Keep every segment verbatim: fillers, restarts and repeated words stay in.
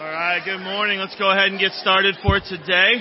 All right, good morning. Let's go ahead and get started for today.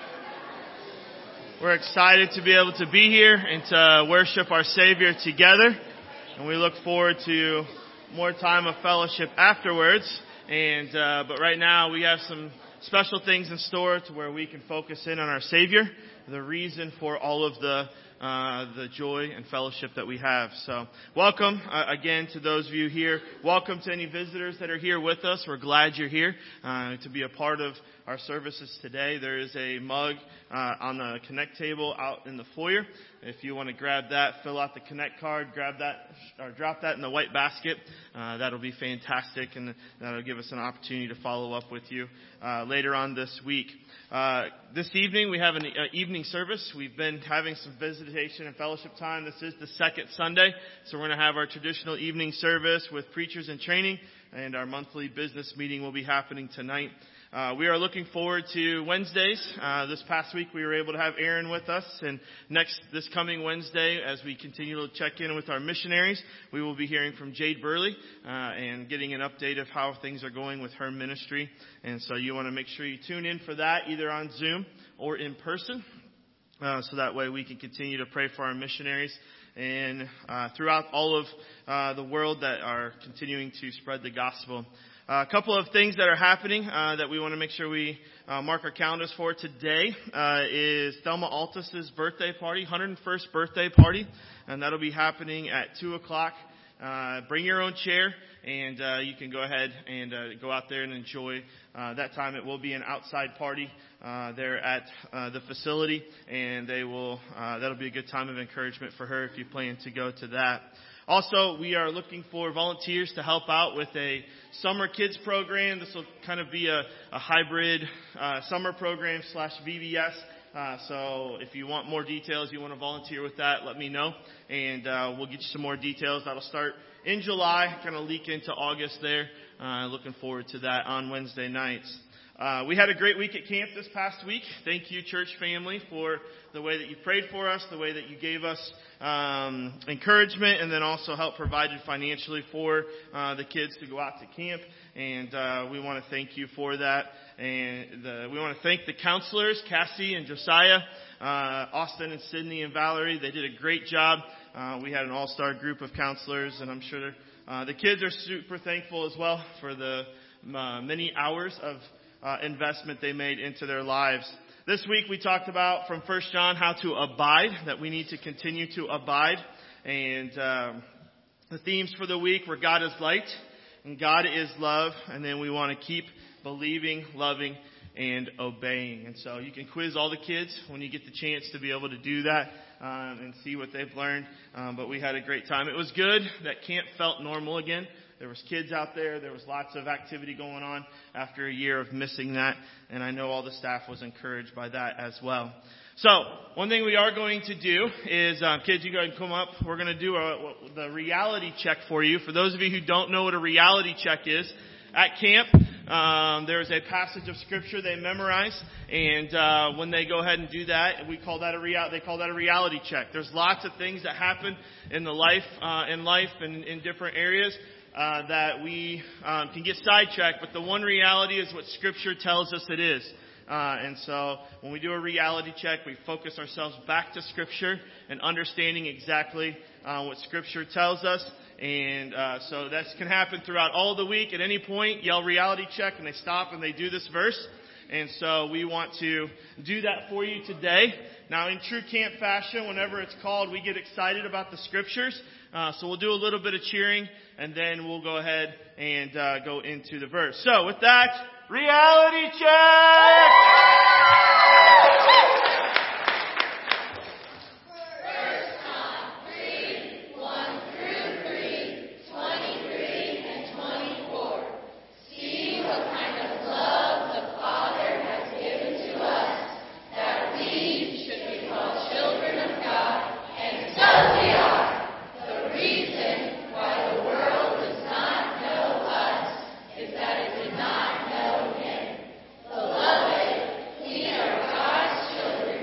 We're excited to be able to be here and to worship our Savior together. And we look forward to more time of fellowship afterwards. And uh, but right now we have some special things in store to where we can focus in on our Savior, the reason for all of the Uh, the joy and fellowship that we have. So welcome uh, again to those of you here. Welcome to any visitors that are here with us. We're glad you're here uh, to be a part of our services today. There is a mug uh, on the Connect table out in the foyer. If you want to grab that, fill out the Connect card, grab that, or drop that in the white basket. Uh, that'll be fantastic, and that'll give us an opportunity to follow up with you uh, later on this week. Uh, this evening we have an uh, evening service. We've been having some visitation and fellowship time. This is the second Sunday, so we're going to have our traditional evening service with preachers in training, and our monthly business meeting will be happening tonight. Uh, we are looking forward to Wednesdays. Uh, this past week we were able to have Aaron with us, and next, this coming Wednesday, as we continue to check in with our missionaries, we will be hearing from Jade Burley, uh, and getting an update of how things are going with her ministry. And so you want to make sure you tune in for that, either on Zoom or in person, uh, so that way we can continue to pray for our missionaries and uh, throughout all of uh, the world that are continuing to spread the gospel. Uh, a couple of things that are happening uh, that we want to make sure we uh, mark our calendars for today uh, is Thelma Altus's birthday party, one hundred first birthday party, and that'll be happening at two o'clock. Uh, bring your own chair, and uh, you can go ahead and uh, go out there and enjoy uh, that time. It will be an outside party uh, there at uh, the facility, and they will uh, that'll be a good time of encouragement for her if you plan to go to that. Also, we are looking for volunteers to help out with a summer kids program. This will kind of be a, a hybrid uh, summer program slash V B S. Uh, so if you want more details, you want to volunteer with that, let me know. And uh, we'll get you some more details. That'll start in July, kind of leak into August there. Uh, looking forward to that on Wednesday nights. Uh, we had a great week at camp this past week. Thank you, church family, for the way that you prayed for us, the way that you gave us um, encouragement, and then also help provided financially for uh, the kids to go out to camp. And uh, we want to thank you for that. And the, we want to thank the counselors, Cassie and Josiah, uh, Austin and Sydney and Valerie. They did a great job. Uh, we had an all-star group of counselors, and I'm sure uh, the kids are super thankful as well for the uh, many hours of Uh, investment they made into their lives. This week we talked about from First John how to abide, that we need to continue to abide. And um, the themes for the week were God is light and God is love. And then we want to keep believing, loving, and obeying. And so you can quiz all the kids when you get the chance to be able to do that um, and see what they've learned. Um, but we had a great time. It was good that camp felt normal again. There was kids out there. There was lots of activity going on after a year of missing that. And I know all the staff was encouraged by that as well. So one thing we are going to do is, um, kids, you go ahead and come up. We're going to do a, the reality check for you. For those of you who don't know what a reality check is, at camp, um, there's a passage of scripture they memorize. And uh, when they go ahead and do that, we call that a real, they call that a reality check. There's lots of things that happen in the life, uh, in life and in different areas. Uh, that we um, can get sidetracked, but the one reality is what Scripture tells us it is. Uh, and so when we do a reality check, we focus ourselves back to Scripture and understanding exactly uh, what Scripture tells us. And uh, so that can happen throughout all the week. At any point, yell reality check, and they stop and they do this verse. And so we want to do that for you today. Now, in true camp fashion, whenever it's called, we get excited about the Scriptures. Uh, so we'll do a little bit of cheering, and then we'll go ahead and uh, go into the verse. So with that, reality check! Not know him. Beloved, we are God's children.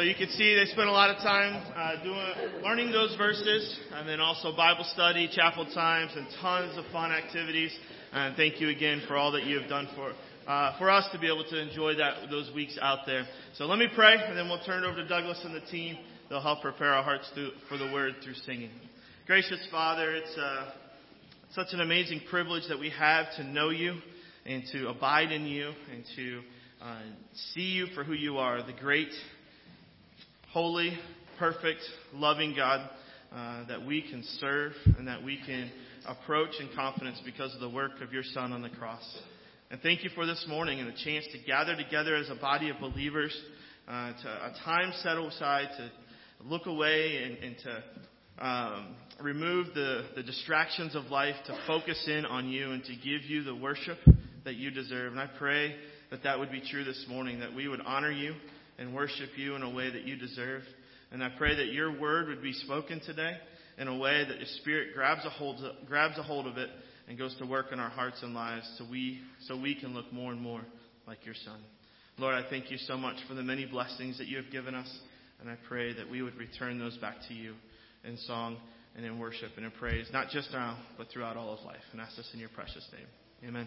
so you can see they spent a lot of time uh, doing, learning those verses, and then also Bible study, chapel times, and tons of fun activities. And thank you again for all that you have done for uh, for us to be able to enjoy that those weeks out there. So let me pray, and then we'll turn it over to Douglas and the team. They'll help prepare our hearts through, for the word through singing. Gracious Father, it's uh, such an amazing privilege that we have to know you and to abide in you and to uh, see you for who you are, the great, holy, perfect, loving God uh, that we can serve and that we can approach in confidence because of the work of your Son on the cross. And thank you for this morning and the chance to gather together as a body of believers, uh, to a time set aside to look away and, and to um, remove the, the distractions of life, to focus in on you and to give you the worship that you deserve. And I pray that that would be true this morning, that we would honor you and worship you in a way that you deserve. And I pray that your word would be spoken today in a way that your Spirit grabs a hold of, grabs a hold of it and goes to work in our hearts and lives so we so we can look more and more like your Son. Lord, I thank you so much for the many blessings that you have given us, and I pray that we would return those back to you in song and in worship and in praise, not just now, but throughout all of life. And ask this in your precious name. Amen.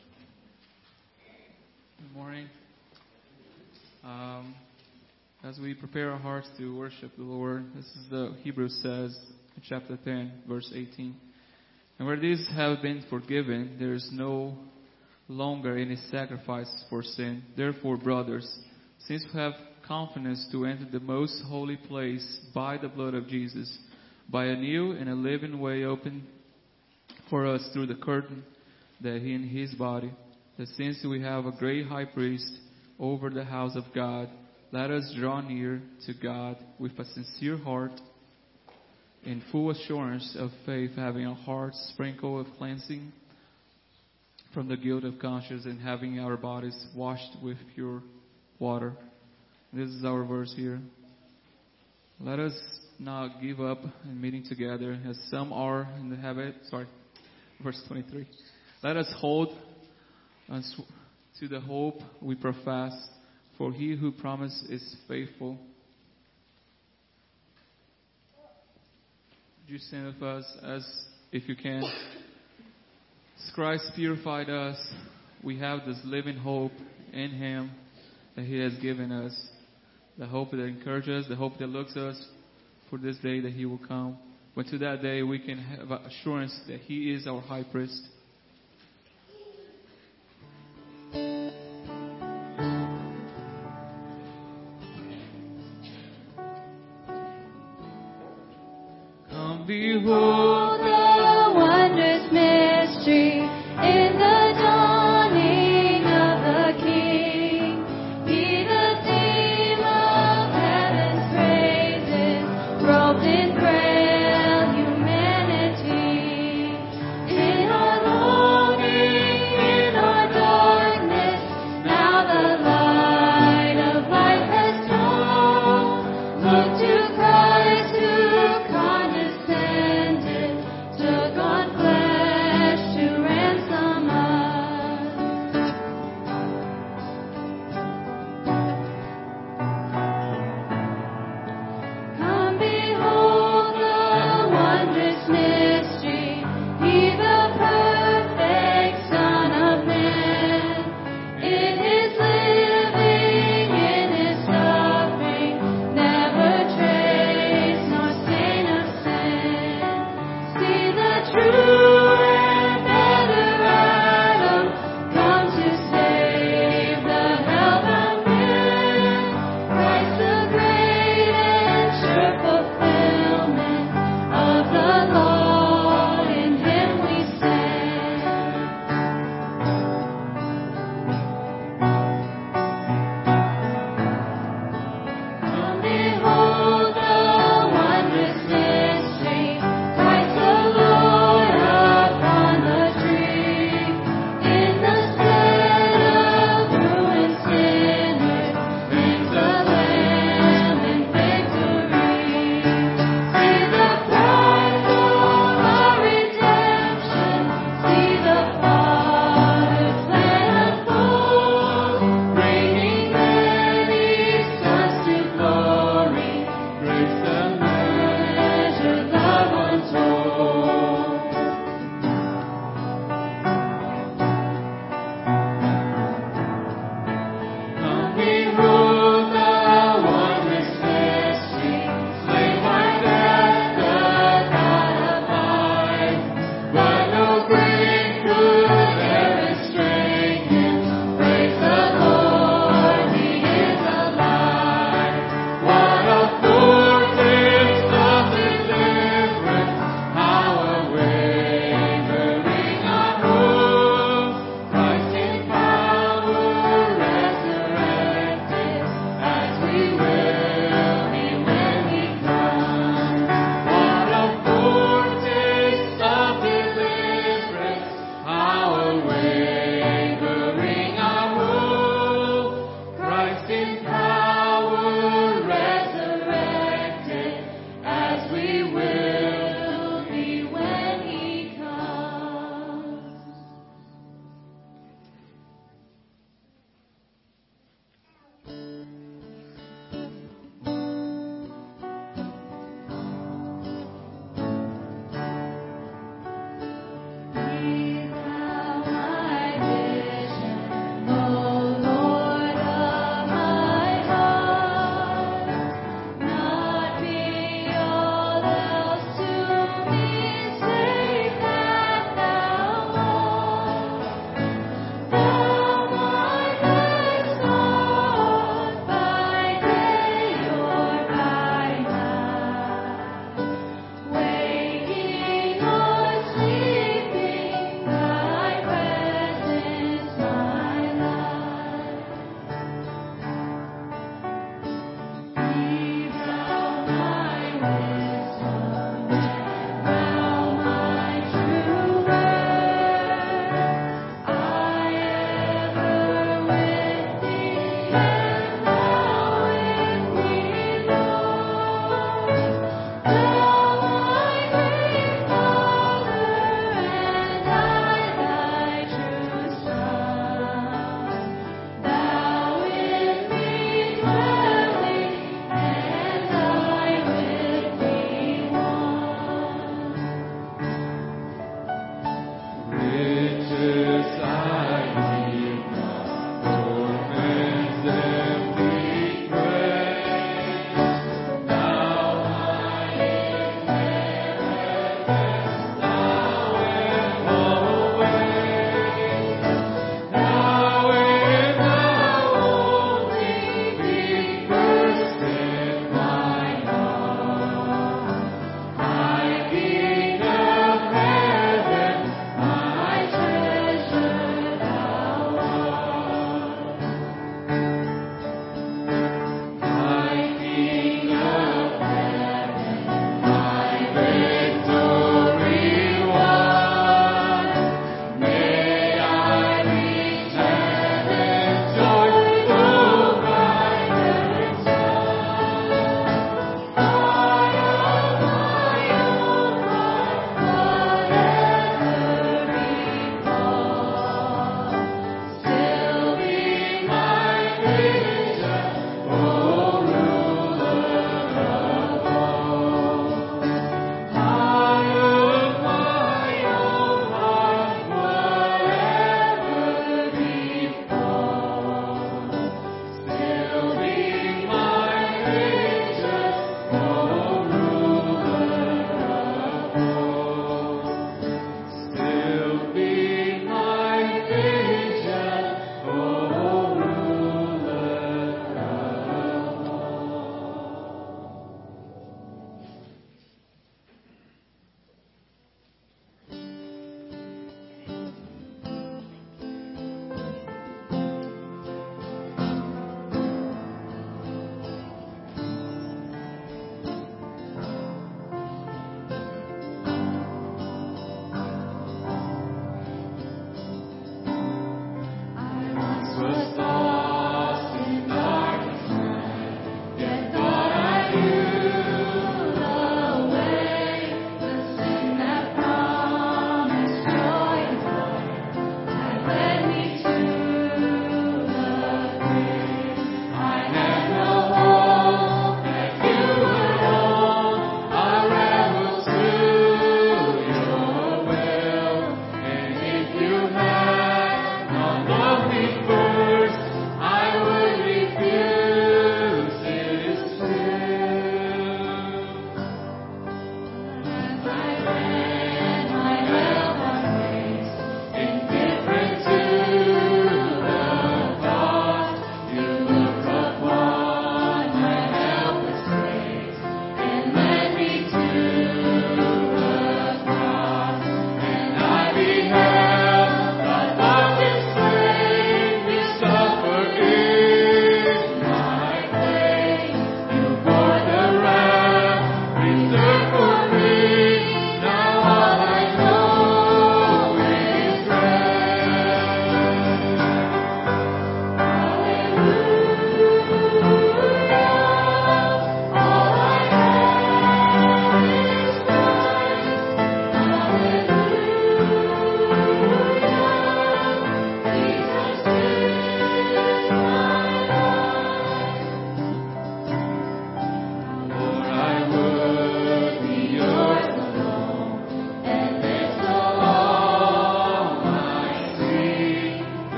Good morning. Um, as we prepare our hearts to worship the Lord, this is the Hebrews says in chapter ten, verse eighteen. And where these have been forgiven, there is no longer any sacrifice for sin. Therefore, brothers, since we have confidence to enter the most holy place by the blood of Jesus, by a new and a living way opened for us through the curtain that he in his body, that since we have a great high priest over the house of God, let us draw near to God with a sincere heart, in full assurance of faith, having our hearts sprinkled with cleansing from the guilt of conscience, and having our bodies washed with pure water. This is our verse here. Let us not give up in meeting together, as some are in the habit. Sorry, verse twenty-three. Let us hold to the hope we profess, for he who promised is faithful. Would you stand with us as if you can? As Christ purified us, we have this living hope in him that he has given us. The hope that encourages us, the hope that looks us for this day that he will come. But to that day we can have assurance that he is our high priest. Behold the wondrous mystery in the dawning of the King. He, the theme of heaven's praises, robed in frail humanity. In our longing, in our darkness,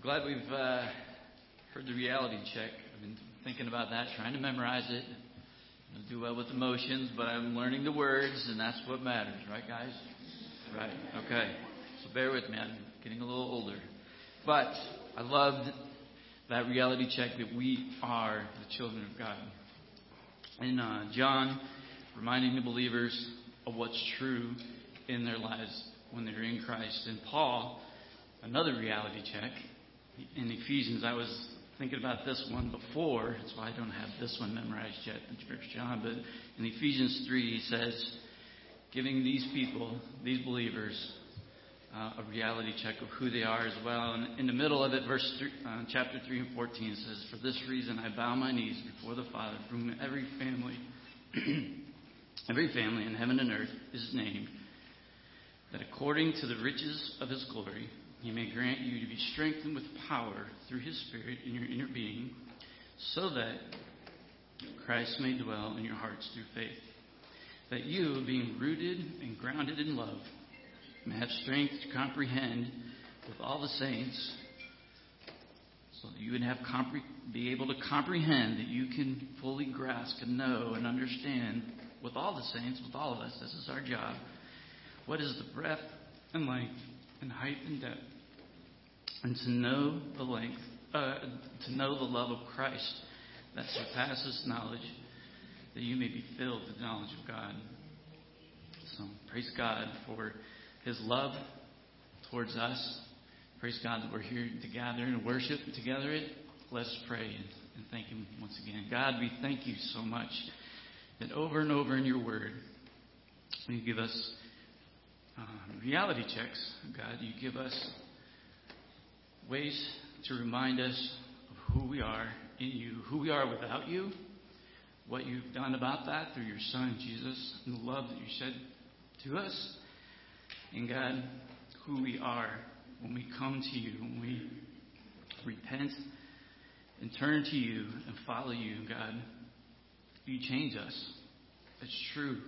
glad we've uh, heard the reality check. I've been thinking about that, trying to memorize it. I don't do well with emotions, but I'm learning the words, and that's what matters, right, guys? Right, okay. So bear with me. I'm getting a little older. But I loved that reality check that we are the children of God. And uh, John reminding the believers of what's true in their lives when they're in Christ. And Paul, another reality check. In Ephesians, I was thinking about this one before. That's why I don't have this one memorized yet in First John. But in Ephesians three, he says, giving these people, these believers, uh, a reality check of who they are as well. And in the middle of it, verse three, uh, chapter three and fourteen says, "For this reason I bow my knees before the Father, from whom every family, every family in heaven and earth is named, that according to the riches of His glory, He may grant you to be strengthened with power through His Spirit in your inner being, so that Christ may dwell in your hearts through faith. That you, being rooted and grounded in love, may have strength to comprehend with all the saints, so that you would have compre- be able to comprehend, that you can fully grasp and know and understand with all the saints, with all of us, this is our job, what is the breadth and length and height and depth, and to know the length, uh, to know the love of Christ that surpasses knowledge, that you may be filled with the knowledge of God." So praise God for His love towards us. Praise God that we're here to gather and worship together. It. Let us pray and, and thank Him once again. God, we thank You so much that over and over in Your Word, You give us uh, reality checks. God, You give us ways to remind us of who we are in You, who we are without You, what You've done about that through Your Son, Jesus, and the love that You shed to us. And God, who we are when we come to You, when we repent and turn to You and follow You, God, You change us. It's true.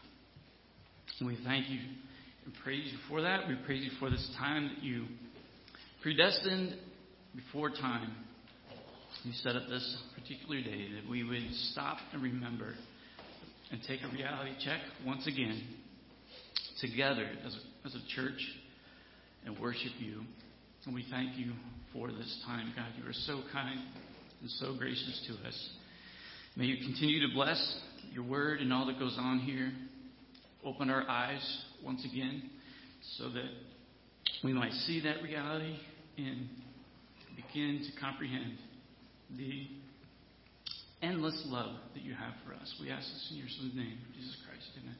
And we thank You and praise You for that. We praise You for this time that You predestined before time. You set up this particular day that we would stop and remember and take a reality check once again together as a, as a church and worship You. And we thank You for this time, God. You are so kind and so gracious to us. May You continue to bless Your Word and all that goes on here. Open our eyes once again so that we might see that reality and begin to comprehend the endless love that You have for us. We ask this in Your Son's name, Jesus Christ. Amen.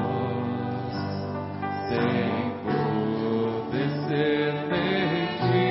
This is the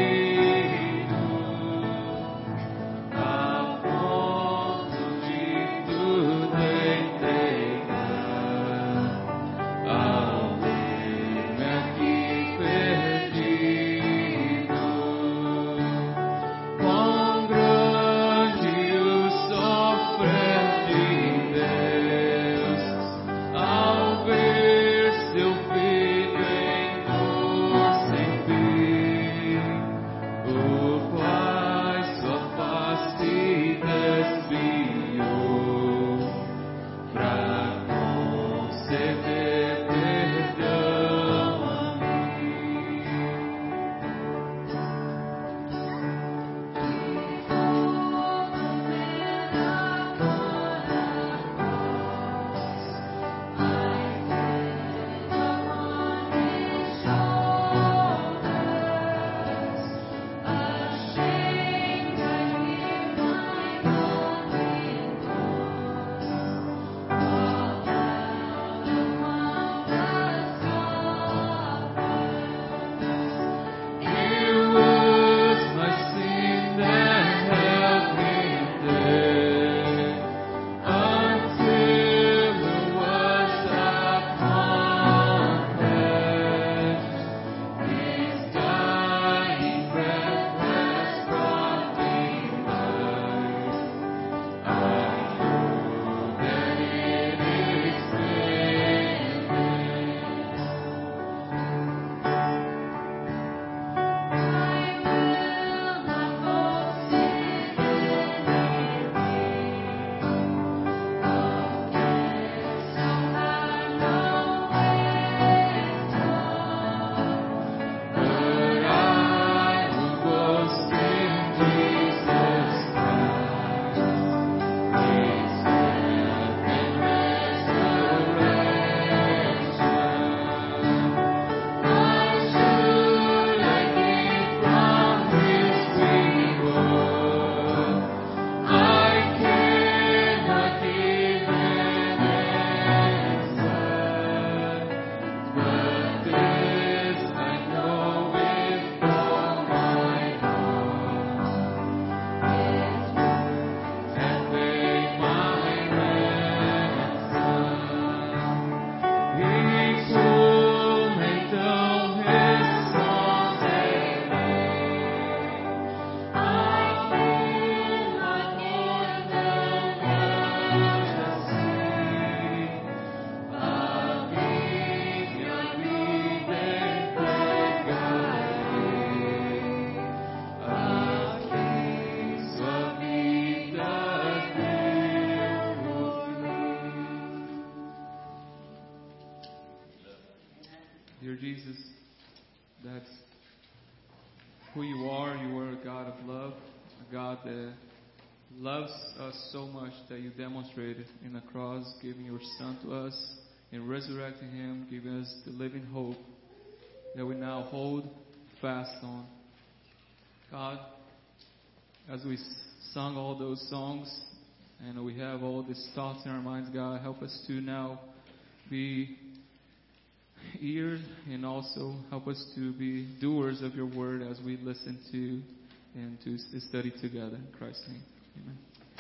who you are. You are a God of love, a God that loves us so much that you demonstrated in the cross, giving your Son to us and resurrecting Him, giving us the living hope that we now hold fast on. God, as we sung all those songs and we have all these thoughts in our minds, God, help us to now be ears and also help us to be doers of your word as we listen to and to study together. In Christ's name, amen.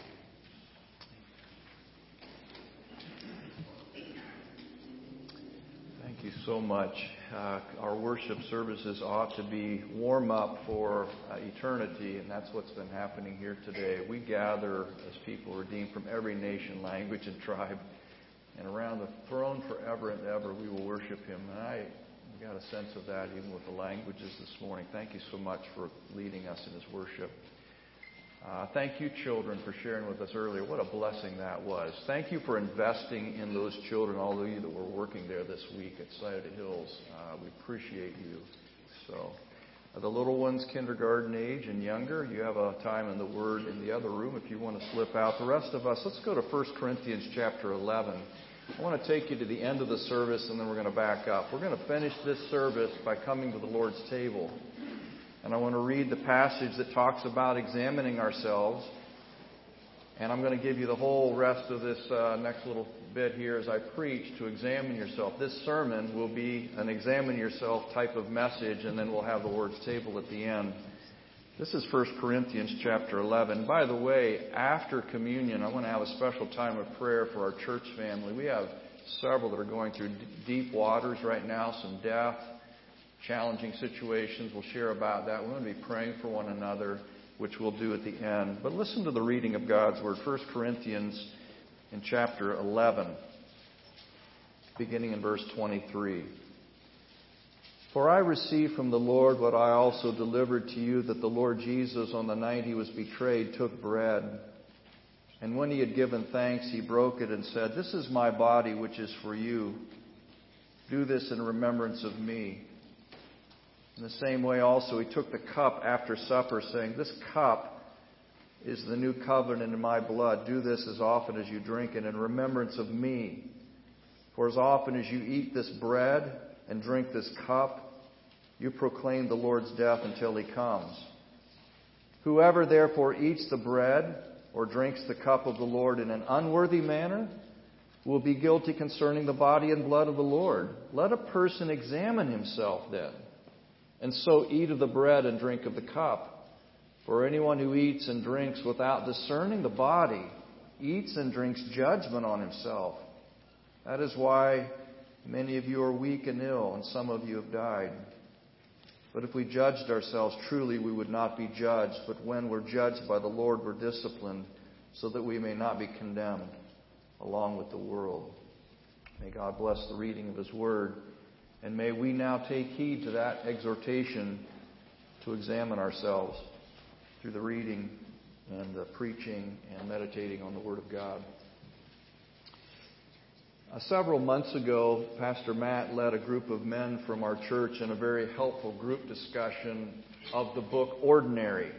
Thank you so much. Uh, our worship services ought to be warm up for uh, eternity, and that's what's been happening here today. We gather as people redeemed from every nation, language, and tribe, and around the throne forever and ever we will worship Him. And I got a sense of that even with the languages this morning. Thank you so much for leading us in His worship. Uh, thank you, children, for sharing with us earlier. What a blessing that was. Thank you for investing in those children, all of you that were working there this week at Sight of the Hills. Uh, we appreciate you. So, uh, the little ones, kindergarten age and younger, you have a time in the Word in the other room if you want to slip out. The rest of us, let's go to First Corinthians chapter eleven. I want to take you to the end of the service, and then we're going to back up. We're going to finish this service by coming to the Lord's table. And I want to read the passage that talks about examining ourselves. And I'm going to give you the whole rest of this uh, next little bit here as I preach to examine yourself. This sermon will be an examine yourself type of message, and then we'll have the Lord's table at the end. This is First Corinthians chapter eleven. By the way, after communion, I want to have a special time of prayer for our church family. We have several that are going through deep waters right now, some death, challenging situations. We'll share about that. We're going to be praying for one another, which we'll do at the end. But listen to the reading of God's Word. First Corinthians in chapter eleven, beginning in verse twenty-three. For I received from the Lord what I also delivered to you, that the Lord Jesus, on the night He was betrayed, took bread. And when He had given thanks, He broke it and said, "This is my body, which is for you. Do this in remembrance of me." In the same way also He took the cup after supper, saying, "This cup is the new covenant in my blood. Do this as often as you drink it in remembrance of me. For as often as you eat this bread and drink this cup, you proclaim the Lord's death until He comes. Whoever therefore eats the bread or drinks the cup of the Lord in an unworthy manner will be guilty concerning the body and blood of the Lord. Let a person examine himself then, and so eat of the bread and drink of the cup. For anyone who eats and drinks without discerning the body eats and drinks judgment on himself. That is why many of you are weak and ill, and some of you have died. But if we judged ourselves truly, we would not be judged. But when we're judged by the Lord, we're disciplined, so that we may not be condemned along with the world." May God bless the reading of His Word. And may we now take heed to that exhortation to examine ourselves through the reading and the preaching and meditating on the Word of God. Uh, several months ago, Pastor Matt led a group of men from our church in a very helpful group discussion of the book Ordinary.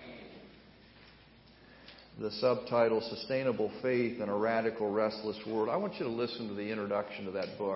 The subtitle, Sustainable Faith in a Radical Restless World. I want you to listen to the introduction to that book.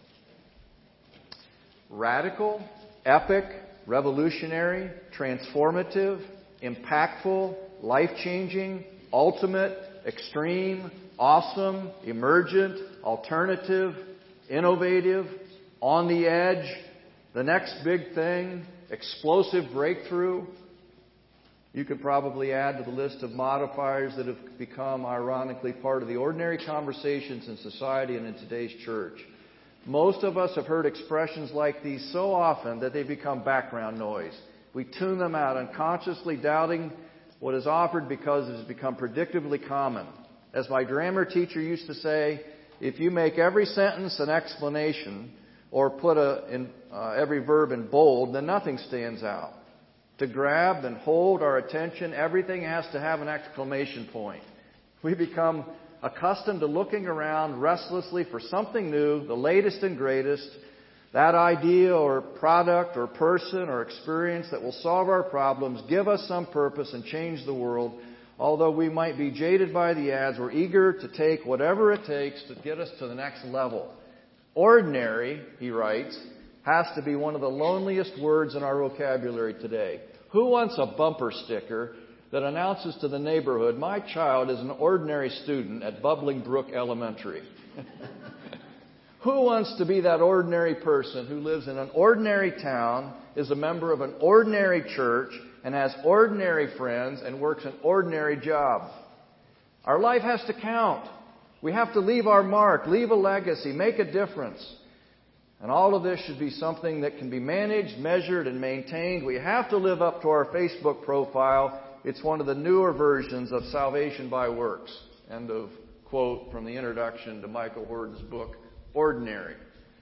Radical, epic, revolutionary, transformative, impactful, life-changing, ultimate, extreme, awesome, emergent, alternative, innovative, on the edge, the next big thing, explosive breakthrough. You could probably add to the list of modifiers that have become, ironically, part of the ordinary conversations in society and in today's church. Most of us have heard expressions like these so often that they become background noise. We tune them out, unconsciously doubting what is offered because it has become predictably common. As my grammar teacher used to say, if you make every sentence an explanation or put a, in, uh, every verb in bold, then nothing stands out. To grab and hold our attention, everything has to have an exclamation point. We become accustomed to looking around restlessly for something new, the latest and greatest, That idea or product or person or experience that will solve our problems, give us some purpose, and change the world. Although we might be jaded by the ads, we're eager to take whatever it takes to get us to the next level. Ordinary, he writes, has to be one of the loneliest words in our vocabulary today. Who wants a bumper sticker that announces to the neighborhood, my child is an ordinary student at Bubbling Brook Elementary? Who wants to be that ordinary person who lives in an ordinary town, is a member of an ordinary church, and has ordinary friends, and works an ordinary job? Our life has to count. We have to leave our mark, leave a legacy, make a difference. And all of this should be something that can be managed, measured, and maintained. We have to live up to our Facebook profile. It's one of the newer versions of Salvation by Works. End of quote from the introduction to Michael Horton's book, Ordinary.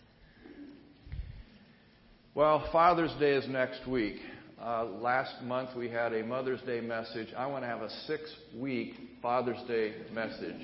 Well, Father's Day is next week. Uh, last month we had a Mother's Day message. I want to have a six-week Father's Day message.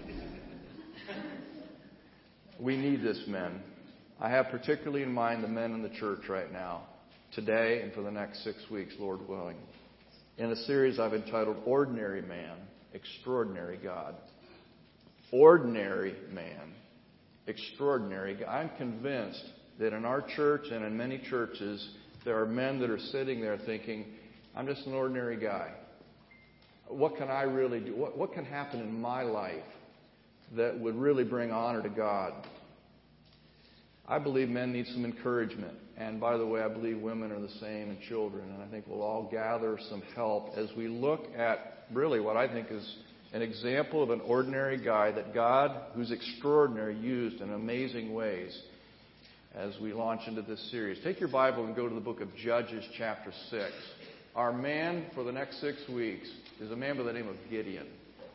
We need this, men. I have particularly in mind the men in the church right now, today and for the next six weeks, Lord willing, in a series I've entitled Ordinary Man, Extraordinary God. Ordinary man, extraordinary God. I'm convinced that in our church and in many churches, there are men that are sitting there thinking, I'm just an ordinary guy. What can I really do? What, what can happen in my life that would really bring honor to God? I believe men need some encouragement. And by the way, I believe women are the same, and children. And I think we'll all gather some help as we look at really what I think is an example of an ordinary guy that God, who's extraordinary, used in amazing ways as we launch into this series. Take your Bible and go to the book of Judges chapter six. Our man for the next six weeks is a man by the name of Gideon.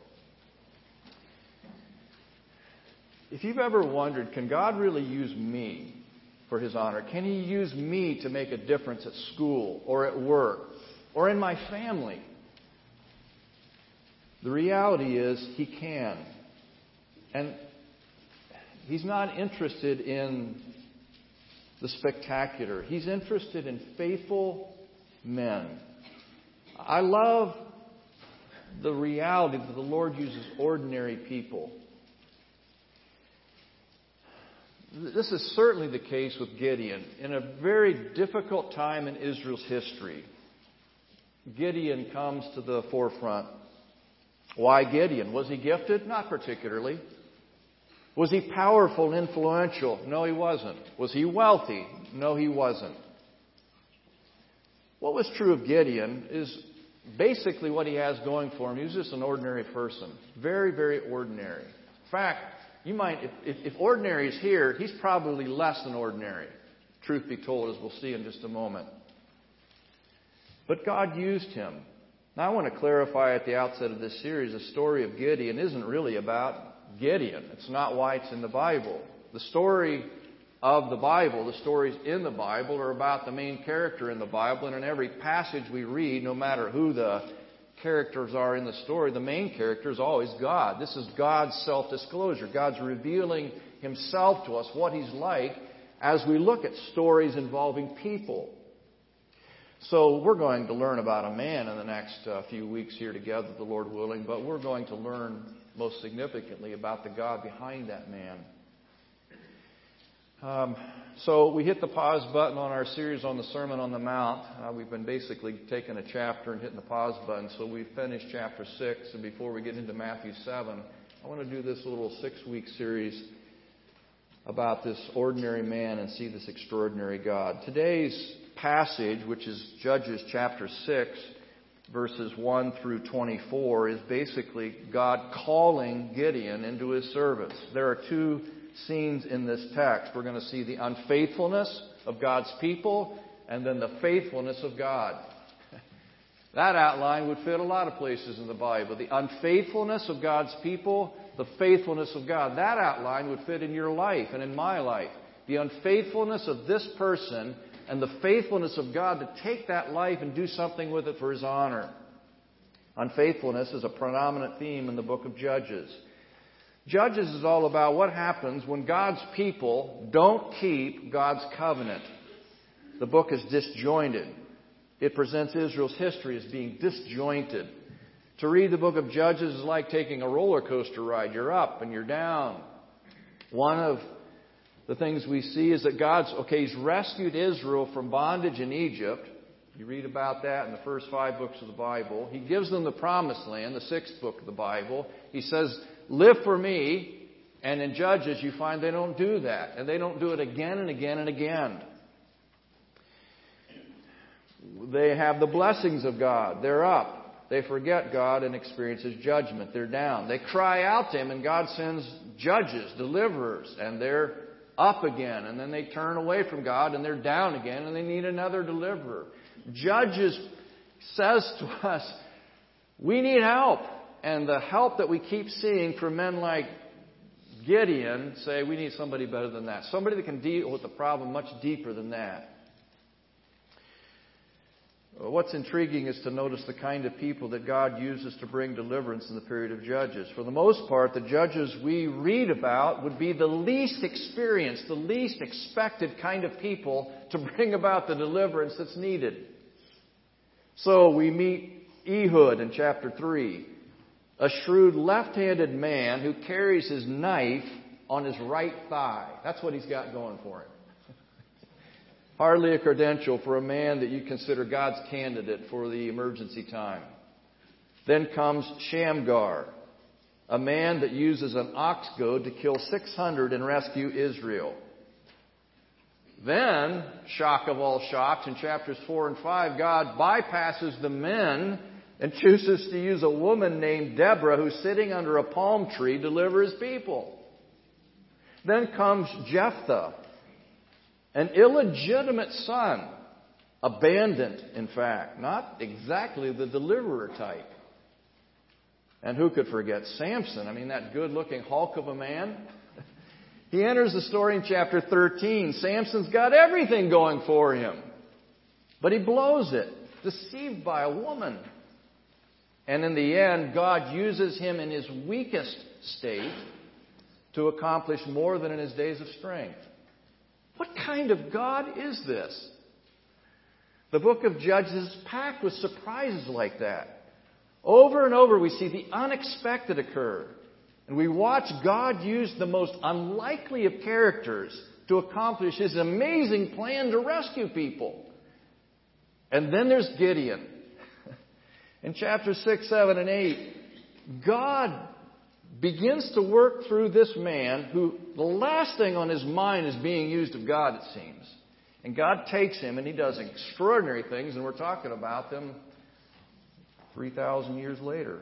If you've ever wondered, can God really use me for His honor? Can He use me to make a difference at school or at work or in my family? The reality is He can. And He's not interested in the spectacular. He's interested in faithful men. I love the reality that the Lord uses ordinary people. This is certainly the case with Gideon. In a very difficult time in Israel's history, Gideon comes to the forefront. Why Gideon? Was he gifted? Not particularly. Was he powerful and influential? No, he wasn't. Was he wealthy? No, he wasn't. What was true of Gideon is basically what he has going for him. He was just an ordinary person. Very, very ordinary. In fact, you might, if, if, if ordinary is here, he's probably less than ordinary. Truth be told, as we'll see in just a moment. But God used him. Now I want to clarify at the outset of this series, the story of Gideon isn't really about Gideon. It's not why it's in the Bible. The story of the Bible, the stories in the Bible are about the main character in the Bible. And in every passage we read, no matter who the characters are in the story, the main character is always God. This is God's self-disclosure. God's revealing Himself to us, what He's like, as we look at stories involving people. So we're going to learn about a man in the next uh, few weeks here together, the Lord willing, but we're going to learn most significantly about the God behind that man. Um, so we hit the pause button on our series on the Sermon on the Mount. Uh, we've been basically taking a chapter and hitting the pause button. So we've finished chapter six. And before we get into Matthew seven, I want to do this little six-week series about this ordinary man and see this extraordinary God. Today's passage, which is Judges chapter six, verses one through twenty-four, is basically God calling Gideon into His service. There are two scenes in this text. We're going to see the unfaithfulness of God's people and then the faithfulness of God. That outline would fit a lot of places in the Bible. The unfaithfulness of God's people, the faithfulness of God. That outline would fit in your life and in my life. The unfaithfulness of this person and the faithfulness of God to take that life and do something with it for His honor. Unfaithfulness is a predominant theme in the book of Judges. Judges is all about what happens when God's people don't keep God's covenant. The book is disjointed. It presents Israel's history as being disjointed. To read the book of Judges is like taking a roller coaster ride. You're up and you're down. One of the things we see is that God's, okay, He's rescued Israel from bondage in Egypt. You read about that in the first five books of the Bible. He gives them the Promised Land, the sixth book of the Bible. He says, live for me. And in Judges, you find they don't do that. And they don't do it again and again and again. They have the blessings of God. They're up. They forget God and experience His judgment. They're down. They cry out to Him and God sends judges, deliverers, and they're up again. And then they turn away from God and they're down again and they need another deliverer. Judges says to us, we need help. And the help that we keep seeing from men like Gideon say, we need somebody better than that. Somebody that can deal with the problem much deeper than that. What's intriguing is to notice the kind of people that God uses to bring deliverance in the period of Judges. For the most part, the judges we read about would be the least experienced, the least expected kind of people to bring about the deliverance that's needed. So we meet Ehud in chapter three, a shrewd left-handed man who carries his knife on his right thigh. That's what he's got going for him. Hardly a credential for a man that you consider God's candidate for the emergency time. Then comes Shamgar, a man that uses an ox goad to kill six hundred and rescue Israel. Then, shock of all shocks, in chapters four and five, God bypasses the men and chooses to use a woman named Deborah who's sitting under a palm tree to deliver His people. Then comes Jephthah, an illegitimate son, abandoned, in fact, not exactly the deliverer type. And who could forget Samson? I mean, that good-looking hulk of a man. He enters the story in chapter thirteen. Samson's got everything going for him, but he blows it, deceived by a woman. And in the end, God uses him in his weakest state to accomplish more than in his days of strength. What kind of God is this? The book of Judges is packed with surprises like that. Over and over we see the unexpected occur. And we watch God use the most unlikely of characters to accomplish His amazing plan to rescue people. And then there's Gideon. In chapters six, seven, and eight, God begins to work through this man who the last thing on his mind is being used of God, it seems. And God takes him and He does extraordinary things, and we're talking about them three thousand years later.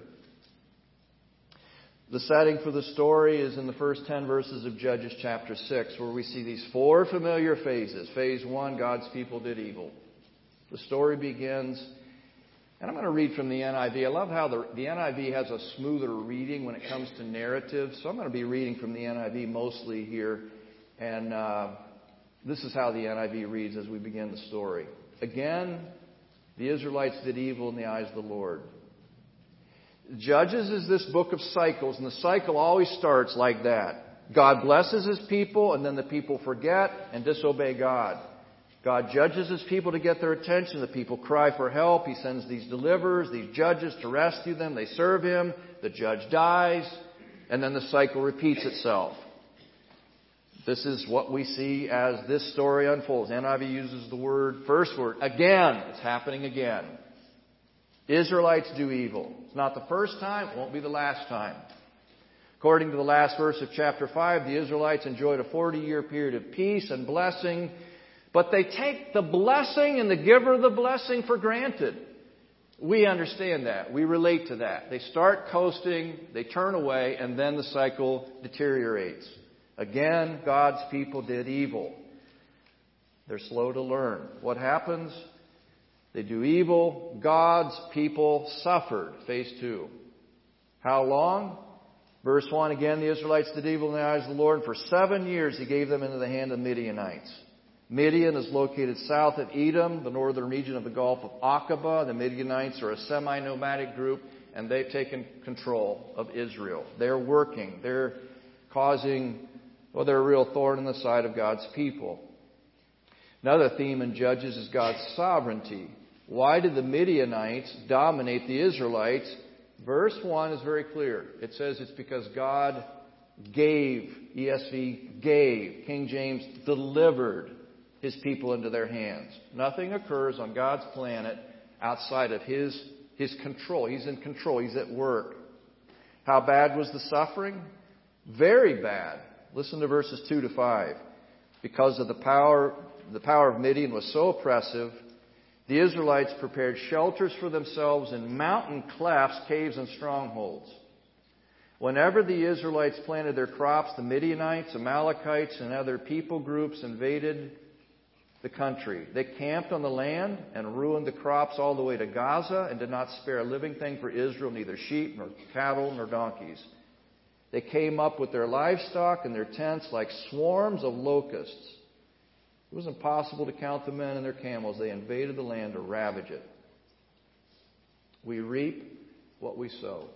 The setting for the story is in the first ten verses of Judges chapter six, where we see these four familiar phases. Phase one, God's people did evil. The story begins, and I'm going to read from the N I V. I love how the, the N I V has a smoother reading when it comes to narrative. So I'm going to be reading from the N I V mostly here. And uh, this is how the N I V reads as we begin the story. Again, the Israelites did evil in the eyes of the Lord. Judges is this book of cycles, and the cycle always starts like that. God blesses His people, and then the people forget and disobey God. God judges His people to get their attention. The people cry for help. He sends these deliverers, these judges to rescue them. They serve Him. The judge dies. And then the cycle repeats itself. This is what we see as this story unfolds. N I V uses the word, first word, again. It's happening again. Israelites do evil. It's not the first time. It won't be the last time. According to the last verse of chapter five, the Israelites enjoyed a forty-year period of peace and blessing. But they take the blessing and the giver of the blessing for granted. We understand that. We relate to that. They start coasting, they turn away, and then the cycle deteriorates. Again, God's people did evil. They're slow to learn. What happens? They do evil. God's people suffered. Phase two. How long? Verse one, again, the Israelites did evil in the eyes of the Lord. And for seven years He gave them into the hand of Midianites. Midian is located south of Edom, the northern region of the Gulf of Aqaba. The Midianites are a semi-nomadic group, and they've taken control of Israel. They're working. They're causing, well, they're a real thorn in the side of God's people. Another theme in Judges is God's sovereignty. Why did the Midianites dominate the Israelites? Verse one is very clear. It says it's because God gave, E S V, gave, King James, delivered His people into their hands. Nothing occurs on God's planet outside of His, His control. He's in control. He's at work. How bad was the suffering? Very bad. Listen to verses two to five. Because of the power, the power of Midian was so oppressive, the Israelites prepared shelters for themselves in mountain clefts, caves, and strongholds. Whenever the Israelites planted their crops, the Midianites, Amalekites, and other people groups invaded the country. They camped on the land and ruined the crops all the way to Gaza and did not spare a living thing for Israel, neither sheep, nor cattle, nor donkeys. They came up with their livestock and their tents like swarms of locusts. It was impossible to count the men and their camels. They invaded the land to ravage it. We reap what we sow.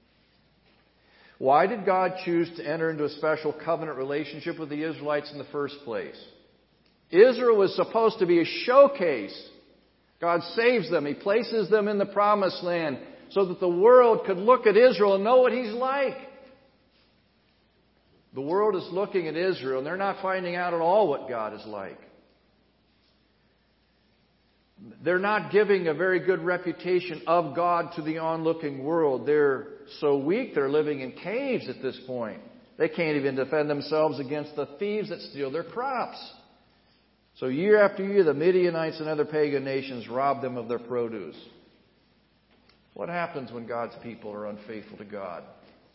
Why did God choose to enter into a special covenant relationship with the Israelites in the first place? Israel was supposed to be a showcase. God saves them. He places them in the promised land so that the world could look at Israel and know what He's like. The world is looking at Israel and they're not finding out at all what God is like. They're not giving a very good reputation of God to the onlooking world. They're so weak they're living in caves at this point. They can't even defend themselves against the thieves that steal their crops. So year after year, the Midianites and other pagan nations rob them of their produce. What happens when God's people are unfaithful to God?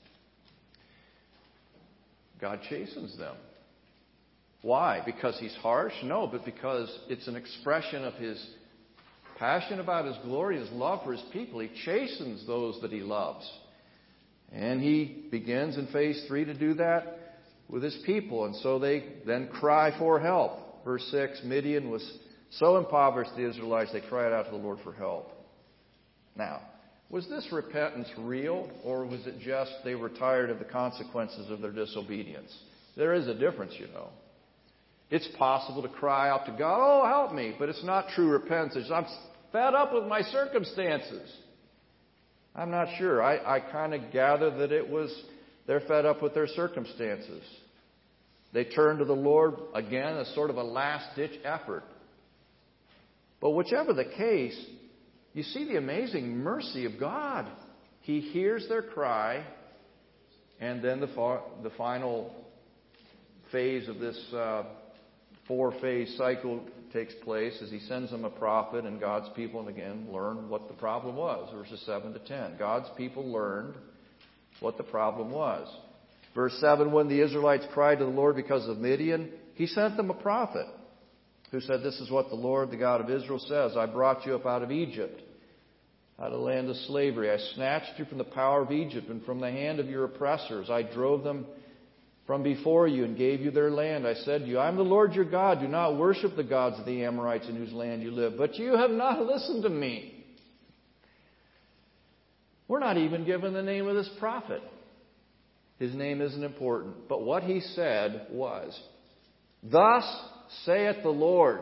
God chastens them. Why? Because He's harsh? No, but because it's an expression of His passion about His glory, His love for His people. He chastens those that He loves. And He begins in phase three to do that with His people. And so they then cry for help. Verse six, Midian was so impoverished, the Israelites, they cried out to the Lord for help. Now, was this repentance real, or was it just they were tired of the consequences of their disobedience? There is a difference, you know. It's possible to cry out to God, oh, help me, but it's not true repentance. I'm fed up with my circumstances. I'm not sure. I, I kind of gather that it was they're fed up with their circumstances. They turned to the Lord again as sort of a last-ditch effort. But whichever the case, you see the amazing mercy of God. He hears their cry, and then the, far, the final phase of this uh, four-phase cycle takes place as He sends them a prophet, and God's people, and again, learn what the problem was. Verses seven to ten. God's people learned what the problem was. Verse seven, when the Israelites cried to the Lord because of Midian, He sent them a prophet who said, this is what the Lord, the God of Israel, says. I brought you up out of Egypt, out of the land of slavery. I snatched you from the power of Egypt and from the hand of your oppressors. I drove them from before you and gave you their land. I said to you, I am the Lord your God. Do not worship the gods of the Amorites in whose land you live. But you have not listened to me. We're not even given the name of this prophet. His name isn't important. But what he said was, thus saith the Lord,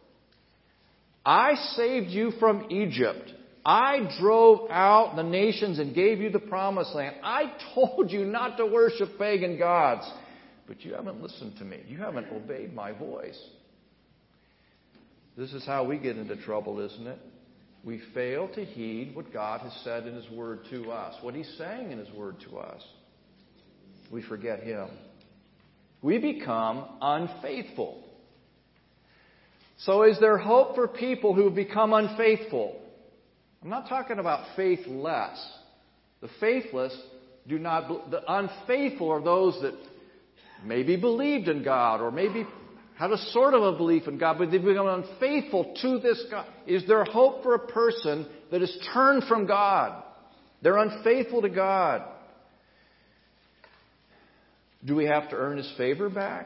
I saved you from Egypt. I drove out the nations and gave you the promised land. I told you not to worship pagan gods. But you haven't listened to me. You haven't obeyed my voice. This is how we get into trouble, isn't it? We fail to heed what God has said in His Word to us, what He's saying in His Word to us. We forget Him. We become unfaithful. So is there hope for people who have become unfaithful? I'm not talking about faithless. The faithless do not, the unfaithful are those that maybe believed in God or maybe had a sort of a belief in God, but they've become unfaithful to this God. Is there hope for a person that has turned from God? They're unfaithful to God. Do we have to earn His favor back?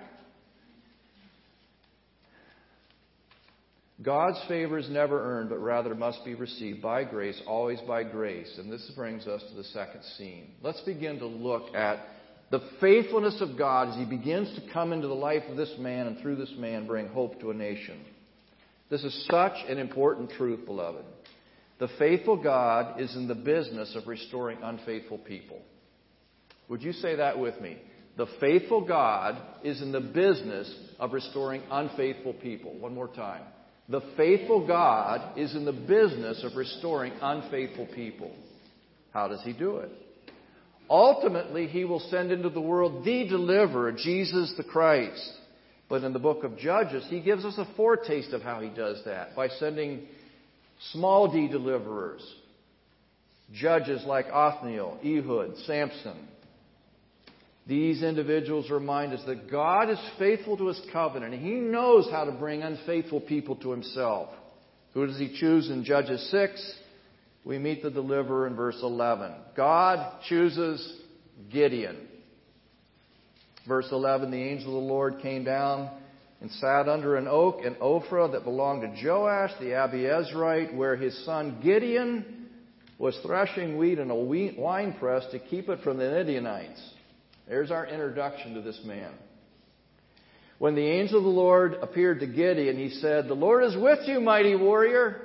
God's favor is never earned, but rather must be received by grace, always by grace. And this brings us to the second scene. Let's begin to look at The faithfulness of God as He begins to come into the life of this man and through this man bring hope to a nation. This is such an important truth, beloved. The faithful God is in the business of restoring unfaithful people. Would you say that with me? The faithful God is in the business of restoring unfaithful people. One more time. The faithful God is in the business of restoring unfaithful people. How does He do it? Ultimately, He will send into the world the deliverer, Jesus the Christ. But in the book of Judges, He gives us a foretaste of how He does that by sending small d deliverers. Judges like Othniel, Ehud, Samson. These individuals remind us that God is faithful to His covenant, and He knows how to bring unfaithful people to Himself. Who does He choose in Judges six? We meet the deliverer in verse eleven. God chooses Gideon. Verse eleven, the angel of the Lord came down and sat under an oak in Ophrah that belonged to Joash the Abiezrite, where his son Gideon was threshing wheat in a winepress to keep it from the Midianites. There's our introduction to this man. When the angel of the Lord appeared to Gideon, he said, "The Lord is with you, mighty warrior."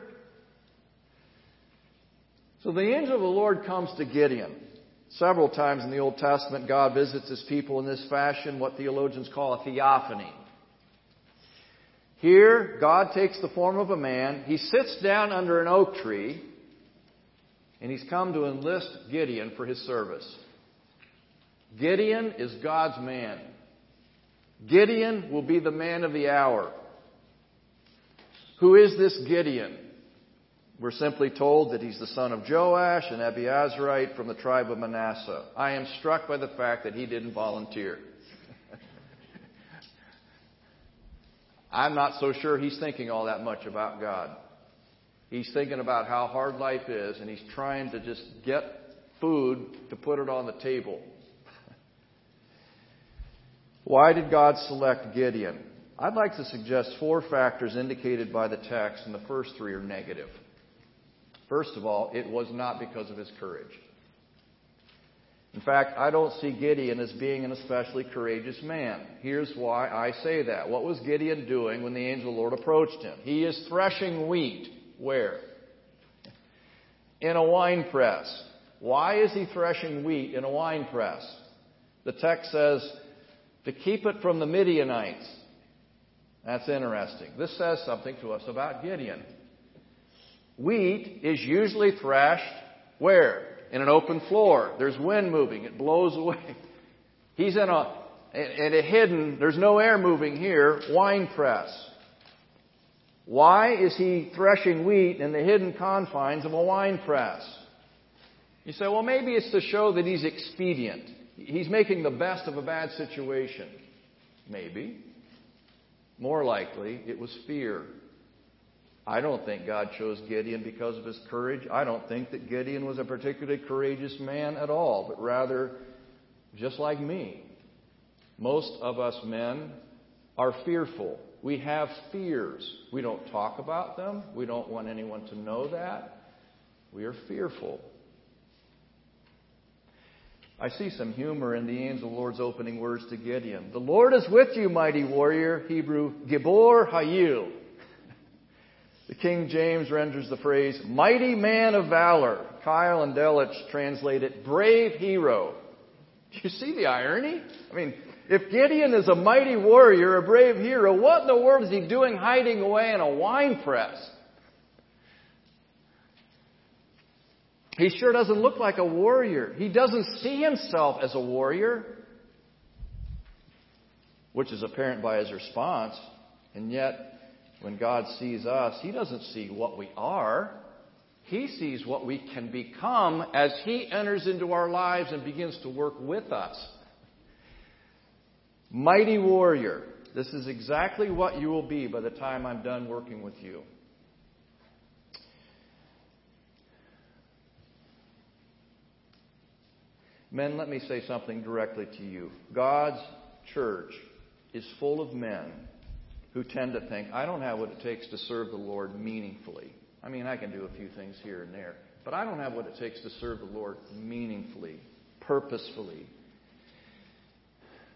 So the angel of the Lord comes to Gideon. Several times in the Old Testament, God visits His people in this fashion, what theologians call a theophany. Here, God takes the form of a man. He sits down under an oak tree, and He's come to enlist Gideon for His service. Gideon is God's man. Gideon will be the man of the hour. Who is this Gideon? We're simply told that he's the son of Joash, an Abiezrite from the tribe of Manasseh. I am struck by the fact that he didn't volunteer. I'm not so sure he's thinking all that much about God. He's thinking about how hard life is, and he's trying to just get food to put it on the table. Why did God select Gideon? I'd like to suggest four factors indicated by the text, and the first three are negative. First of all, it was not because of his courage. In fact, I don't see Gideon as being an especially courageous man. Here's why I say that. What was Gideon doing when the angel of the Lord approached him? He is threshing wheat. Where? In a wine press. Why is he threshing wheat in a wine press? The text says, to keep it from the Midianites. That's interesting. This says something to us about Gideon. Wheat is usually threshed where? In an open floor. There's wind moving. It blows away. He's in a, in a hidden, there's no air moving here, wine press. Why is he threshing wheat in the hidden confines of a wine press? You say, well, maybe it's to show that he's expedient. He's making the best of a bad situation. Maybe. More likely, it was fear. I don't think God chose Gideon because of his courage. I don't think that Gideon was a particularly courageous man at all, but rather, just like me, most of us men are fearful. We have fears. We don't talk about them. We don't want anyone to know that. We are fearful. I see some humor in the angel of the Lord's opening words to Gideon. The Lord is with you, mighty warrior. Hebrew, Gibor Hayil. The King James renders the phrase, mighty man of valor. Kyle and Delitzsch translate it, brave hero. Do you see the irony? I mean, if Gideon is a mighty warrior, a brave hero, what in the world is he doing hiding away in a wine press? He sure doesn't look like a warrior. He doesn't see himself as a warrior, which is apparent by his response. And yet, when God sees us, He doesn't see what we are. He sees what we can become as He enters into our lives and begins to work with us. Mighty warrior. This is exactly what you will be by the time I'm done working with you. Men, let me say something directly to you. God's church is full of men who tend to think, I don't have what it takes to serve the Lord meaningfully. I mean, I can do a few things here and there, but I don't have what it takes to serve the Lord meaningfully, purposefully.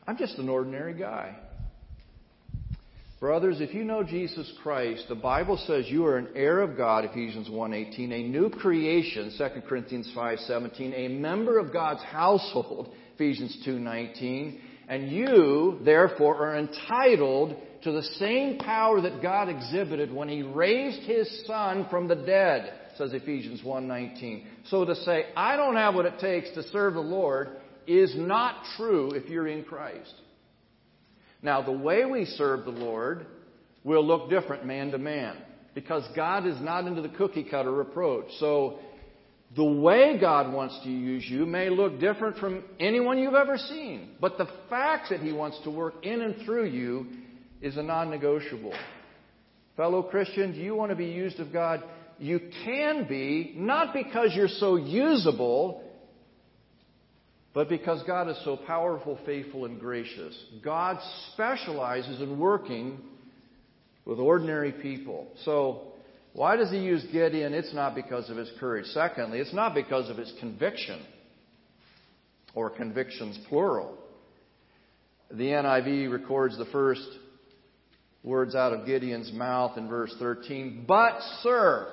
I'm just an ordinary guy. Brothers, if you know Jesus Christ, the Bible says you are an heir of God, Ephesians one eighteen, a new creation, Second Corinthians five seventeen, a member of God's household, Ephesians two nineteen, and you, therefore, are entitled to the same power that God exhibited when He raised His Son from the dead, says Ephesians one nineteen. So to say, I don't have what it takes to serve the Lord is not true if you're in Christ. Now, the way we serve the Lord will look different man to man, because God is not into the cookie-cutter approach. So the way God wants to use you may look different from anyone you've ever seen. But the fact that He wants to work in and through you is a non-negotiable. Fellow Christian, do you want to be used of God? You can be, not because you're so usable, but because God is so powerful, faithful, and gracious. God specializes in working with ordinary people. So, why does He use Gideon? It's not because of his courage. Secondly, it's not because of his conviction, or convictions plural. The N I V records the first words out of Gideon's mouth in verse thirteen. But, sir,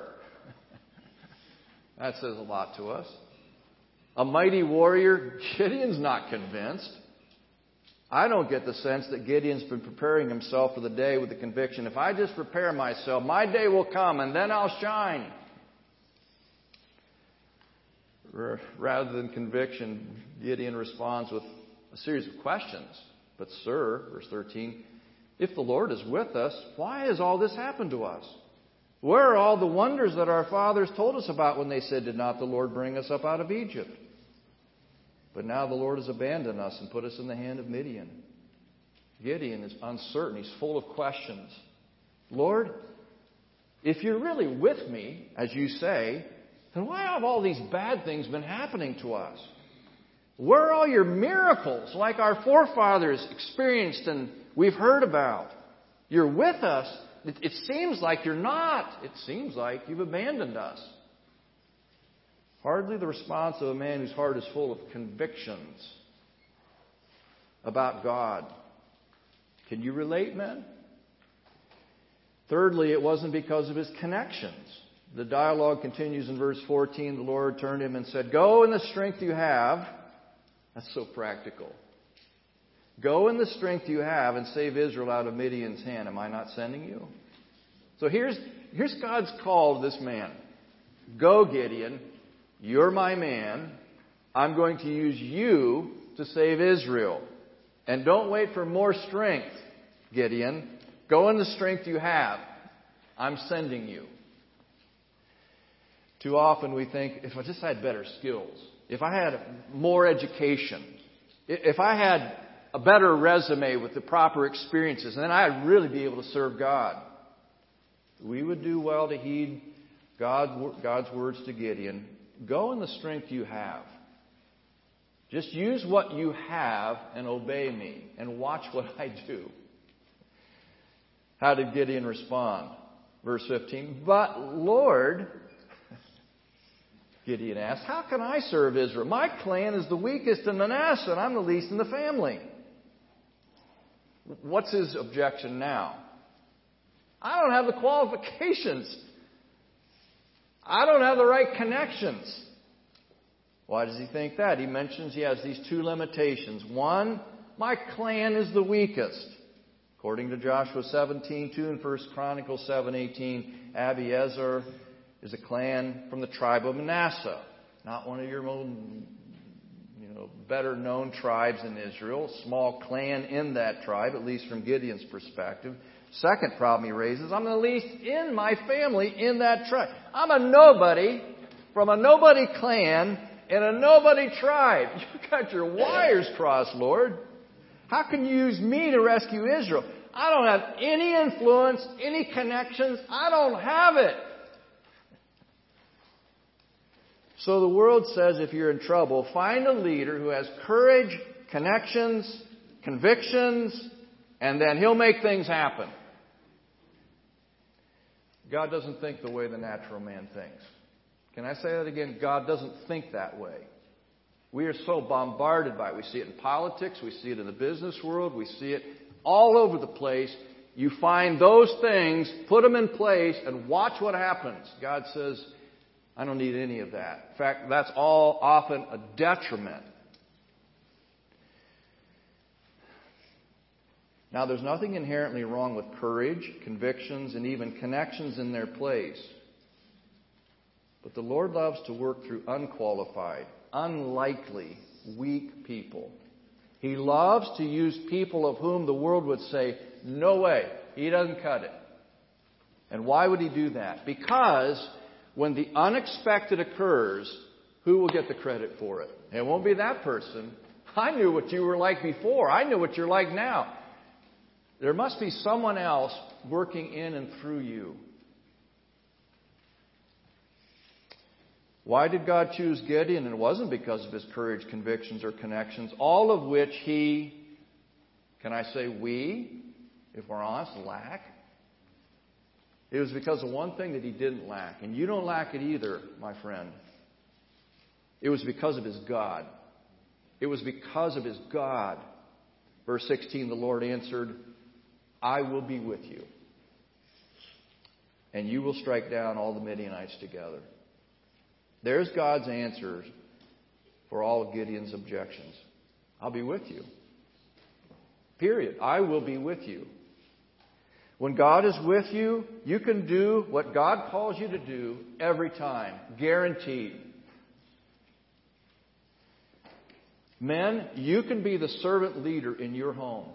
that says a lot to us. A mighty warrior, Gideon's not convinced. I don't get the sense that Gideon's been preparing himself for the day with the conviction, if I just prepare myself, my day will come and then I'll shine. Rather than conviction, Gideon responds with a series of questions. But sir, verse thirteen, if the Lord is with us, why has all this happened to us? Where are all the wonders that our fathers told us about when they said, did not the Lord bring us up out of Egypt? But now the Lord has abandoned us and put us in the hand of Midian. Gideon is uncertain. He's full of questions. Lord, if you're really with me, as you say, then why have all these bad things been happening to us? Where are all your miracles like our forefathers experienced and we've heard about? You're with us. It, it seems like you're not. It seems like you've abandoned us. Hardly the response of a man whose heart is full of convictions about God. Can you relate, men? Thirdly, it wasn't because of his connections. The dialogue continues in verse fourteen. The Lord turned to him and said, go in the strength you have. That's so practical. Go in the strength you have and save Israel out of Midian's hand. Am I not sending you? So here's, here's God's call to this man. Go, Gideon. You're my man. I'm going to use you to save Israel. And don't wait for more strength, Gideon. Go in the strength you have. I'm sending you. Too often we think, if I just had better skills, if I had more education, if I had a better resume with the proper experiences, then I'd really be able to serve God. We would do well to heed God, God's words to Gideon. Go in the strength you have. Just use what you have and obey me and watch what I do. How did Gideon respond? Verse fifteen, but Lord, Gideon asked, how can I serve Israel? My clan is the weakest in Manasseh and I'm the least in the family. What's his objection now? I don't have the qualifications. I don't have the right connections. Why does he think that? He mentions he has these two limitations. One, my clan is the weakest. According to Joshua seventeen two and First Chronicles seven eighteen, Abiezer is a clan from the tribe of Manasseh. Not one of your own, you know, better known tribes in Israel. Small clan in that tribe, at least from Gideon's perspective. Second problem he raises, I'm the least in my family in that tribe. I'm a nobody from a nobody clan in a nobody tribe. You've got your wires crossed, Lord. How can you use me to rescue Israel? I don't have any influence, any connections. I don't have it. So the world says if you're in trouble, find a leader who has courage, connections, convictions, and then he'll make things happen. God doesn't think the way the natural man thinks. Can I say that again? God doesn't think that way. We are so bombarded by it. We see it in politics. We see it in the business world. We see it all over the place. You find those things, put them in place, and watch what happens. God says, I don't need any of that. In fact, that's all often a detriment. Now, there's nothing inherently wrong with courage, convictions, and even connections in their place. But the Lord loves to work through unqualified, unlikely, weak people. He loves to use people of whom the world would say, no way, he doesn't cut it. And why would he do that? Because when the unexpected occurs, who will get the credit for it? It won't be that person. I knew what you were like before. I know what you're like now. There must be someone else working in and through you. Why did God choose Gideon? It wasn't because of his courage, convictions, or connections, all of which he, can I say we, if we're honest, lack. It was because of one thing that he didn't lack. And you don't lack it either, my friend. It was because of his God. It was because of his God. Verse sixteen, the Lord answered, I will be with you, and you will strike down all the Midianites together. There's God's answers for all of Gideon's objections. I'll be with you. Period. I will be with you. When God is with you, you can do what God calls you to do every time. Guaranteed. Men, you can be the servant leader in your home.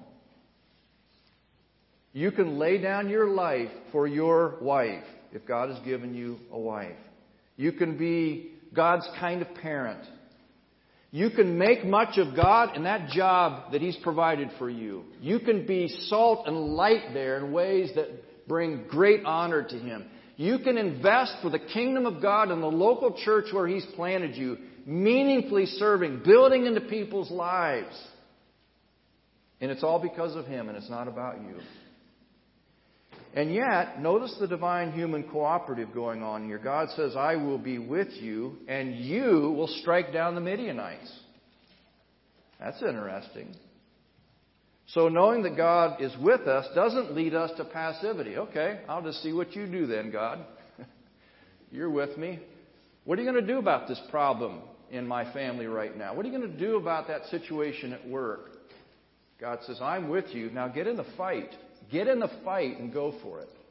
You can lay down your life for your wife if God has given you a wife. You can be God's kind of parent. You can make much of God and that job that He's provided for you. You can be salt and light there in ways that bring great honor to Him. You can invest for the kingdom of God in the local church where He's planted you, meaningfully serving, building into people's lives. And it's all because of Him, and it's not about you. And yet, notice the divine human cooperative going on here. God says, I will be with you, and you will strike down the Midianites. That's interesting. So knowing that God is with us doesn't lead us to passivity. Okay, I'll just see what you do then, God. You're with me. What are you going to do about this problem in my family right now? What are you going to do about that situation at work? God says, I'm with you. Now get in the fight. Get in the fight and go for it.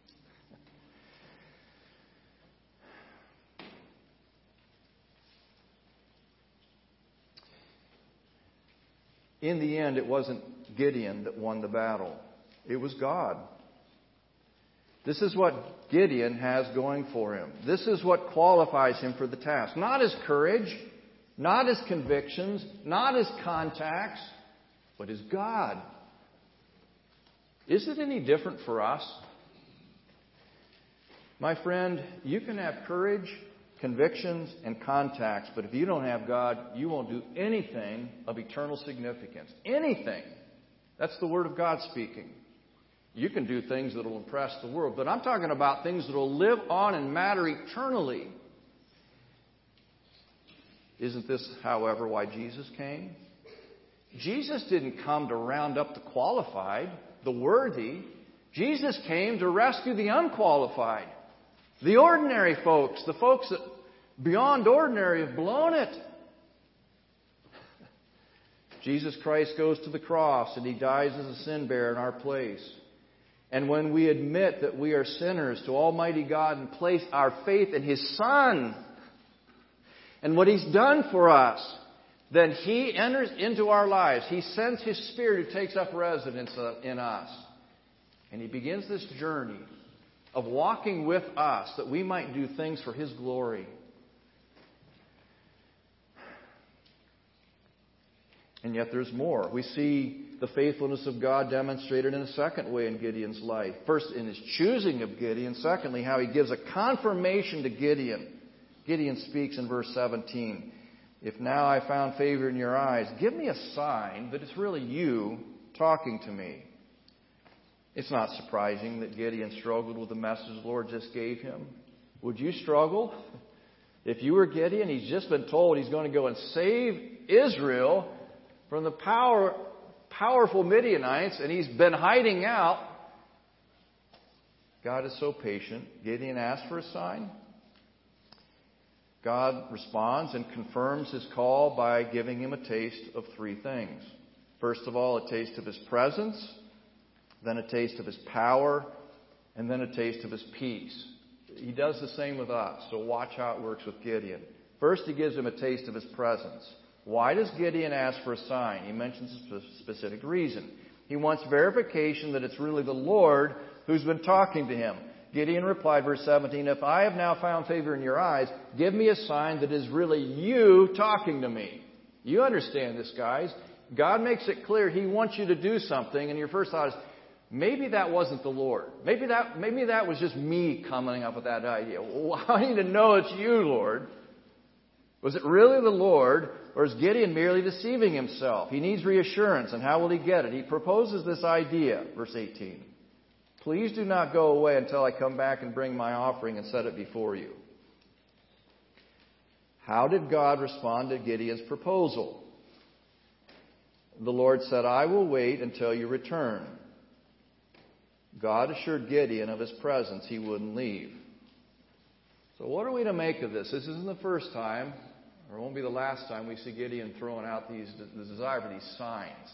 In the end, it wasn't Gideon that won the battle. It was God. This is what Gideon has going for him. This is what qualifies him for the task. Not his courage, not his convictions, not his contacts, but his God. Is it any different for us? My friend, you can have courage, convictions, and contacts, but if you don't have God, you won't do anything of eternal significance. Anything. That's the Word of God speaking. You can do things that will impress the world, but I'm talking about things that will live on and matter eternally. Isn't this, however, why Jesus came? Jesus didn't come to round up the qualified, the worthy. Jesus came to rescue the unqualified, the ordinary folks, the folks that beyond ordinary have blown it. Jesus Christ goes to the cross and He dies as a sin bearer in our place. And when we admit that we are sinners to Almighty God and place our faith in His Son and what He's done for us, then He enters into our lives. He sends His Spirit who takes up residence in us. And He begins this journey of walking with us that we might do things for His glory. And yet there's more. We see the faithfulness of God demonstrated in a second way in Gideon's life. First, in His choosing of Gideon. Secondly, how He gives a confirmation to Gideon. Gideon speaks in verse seventeen. If now I found favor in your eyes, give me a sign that it's really you talking to me. It's not surprising that Gideon struggled with the message the Lord just gave him. Would you struggle If you were Gideon, he's just been told he's going to go and save Israel from the power, powerful Midianites, and he's been hiding out. God is so patient. Gideon asks for a sign. God responds and confirms his call by giving him a taste of three things. First of all, a taste of his presence, then a taste of his power, and then a taste of his peace. He does the same with us, so watch how it works with Gideon. First, he gives him a taste of his presence. Why does Gideon ask for a sign? He mentions a specific reason. He wants verification that it's really the Lord who's been talking to him. Gideon replied, verse seventeen, "If I have now found favor in your eyes, give me a sign that is really you talking to me." You understand this, guys. God makes it clear He wants you to do something, and your first thought is, maybe that wasn't the Lord. Maybe that, maybe that was just me coming up with that idea. Well, I need to know it's you, Lord. Was it really the Lord, or is Gideon merely deceiving himself? He needs reassurance, and how will he get it? He proposes this idea, verse eighteen. "Please do not go away until I come back and bring my offering and set it before you." How did God respond to Gideon's proposal? The Lord said, "I will wait until you return." God assured Gideon of His presence. He wouldn't leave. So what are we to make of this? This isn't the first time, or it won't be the last time we see Gideon throwing out these, the desire for these signs.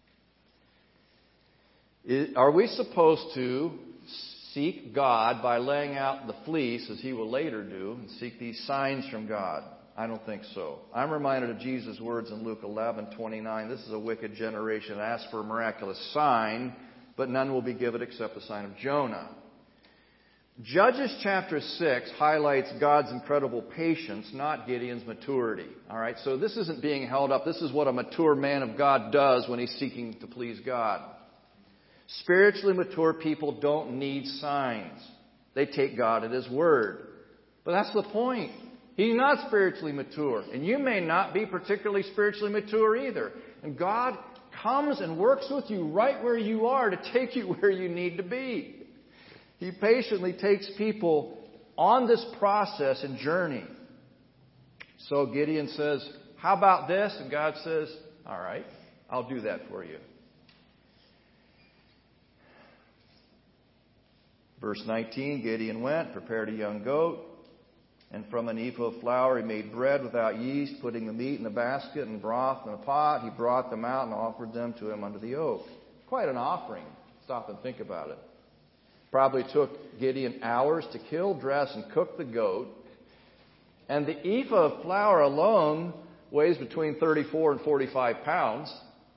Are we supposed to seek God by laying out the fleece, as He will later do, and seek these signs from God? I don't think so. I'm reminded of Jesus' words in Luke eleven twenty-nine. "This is a wicked generation that asks for a miraculous sign, but none will be given except the sign of Jonah." Judges chapter six highlights God's incredible patience, not Gideon's maturity. All right, so this isn't being held up. This is what a mature man of God does when he's seeking to please God. Spiritually mature people don't need signs. They take God at His word. But that's the point. He's not spiritually mature. And you may not be particularly spiritually mature either. And God comes and works with you right where you are to take you where you need to be. He patiently takes people on this process and journey. So Gideon says, "How about this?" And God says, "All right, I'll do that for you." Verse nineteen, Gideon went, prepared a young goat, and from an ephah of flour he made bread without yeast, putting the meat in a basket and broth in a pot. He brought them out and offered them to him under the oak. Quite an offering. Stop and think about it. Probably took Gideon hours to kill, dress, and cook the goat. And the ephah of flour alone weighs between thirty-four and forty-five pounds.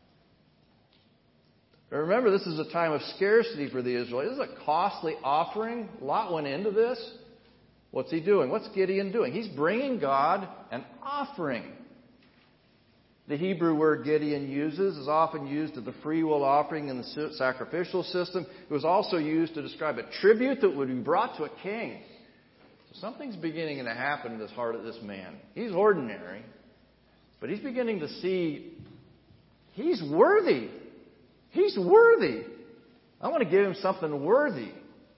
Remember, this is a time of scarcity for the Israelites. This is a costly offering. A lot went into this. What's he doing? What's Gideon doing? He's bringing God an offering. The Hebrew word Gideon uses is often used as the free will offering in the sacrificial system. It was also used to describe a tribute that would be brought to a king. So something's beginning to happen in the heart of this man. He's ordinary, but he's beginning to see he's worthy. He's worthy. I want to give him something worthy.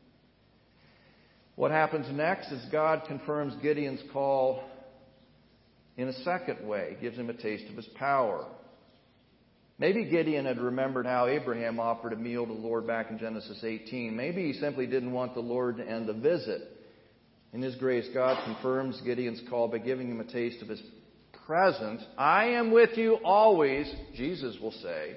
What happens next is God confirms Gideon's call in a second way. He gives him a taste of His power. Maybe Gideon had remembered how Abraham offered a meal to the Lord back in Genesis eighteen. Maybe he simply didn't want the Lord to end the visit. In His grace, God confirms Gideon's call by giving him a taste of His presence. "I am with you always," Jesus will say.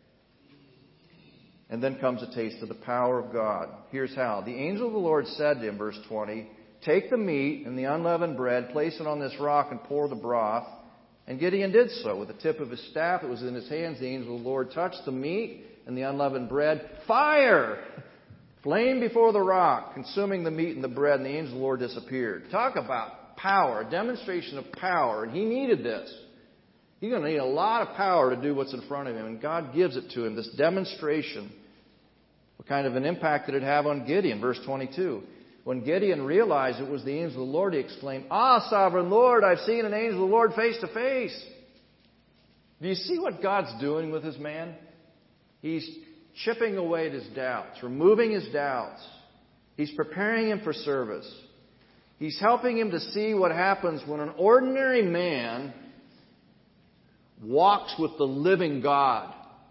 And then comes a taste of the power of God. Here's how. "The angel of the Lord said to him," verse twenty, "Take the meat and the unleavened bread, place it on this rock, and pour the broth." And Gideon did so. With the tip of his staff that was in his hands, the angel of the Lord touched the meat and the unleavened bread. Fire! Flame before the rock, consuming the meat and the bread, and the angel of the Lord disappeared. Talk about power, a demonstration of power. And he needed this. He's going to need a lot of power to do what's in front of him. And God gives it to him, this demonstration. What kind of an impact did it have on Gideon? Verse twenty-two. When Gideon realized it was the angel of the Lord, he exclaimed, "Ah, sovereign Lord, I've seen an angel of the Lord face to face." Do you see what God's doing with his man? He's chipping away at his doubts, removing his doubts. He's preparing him for service. He's helping him to see what happens when an ordinary man walks with the living God.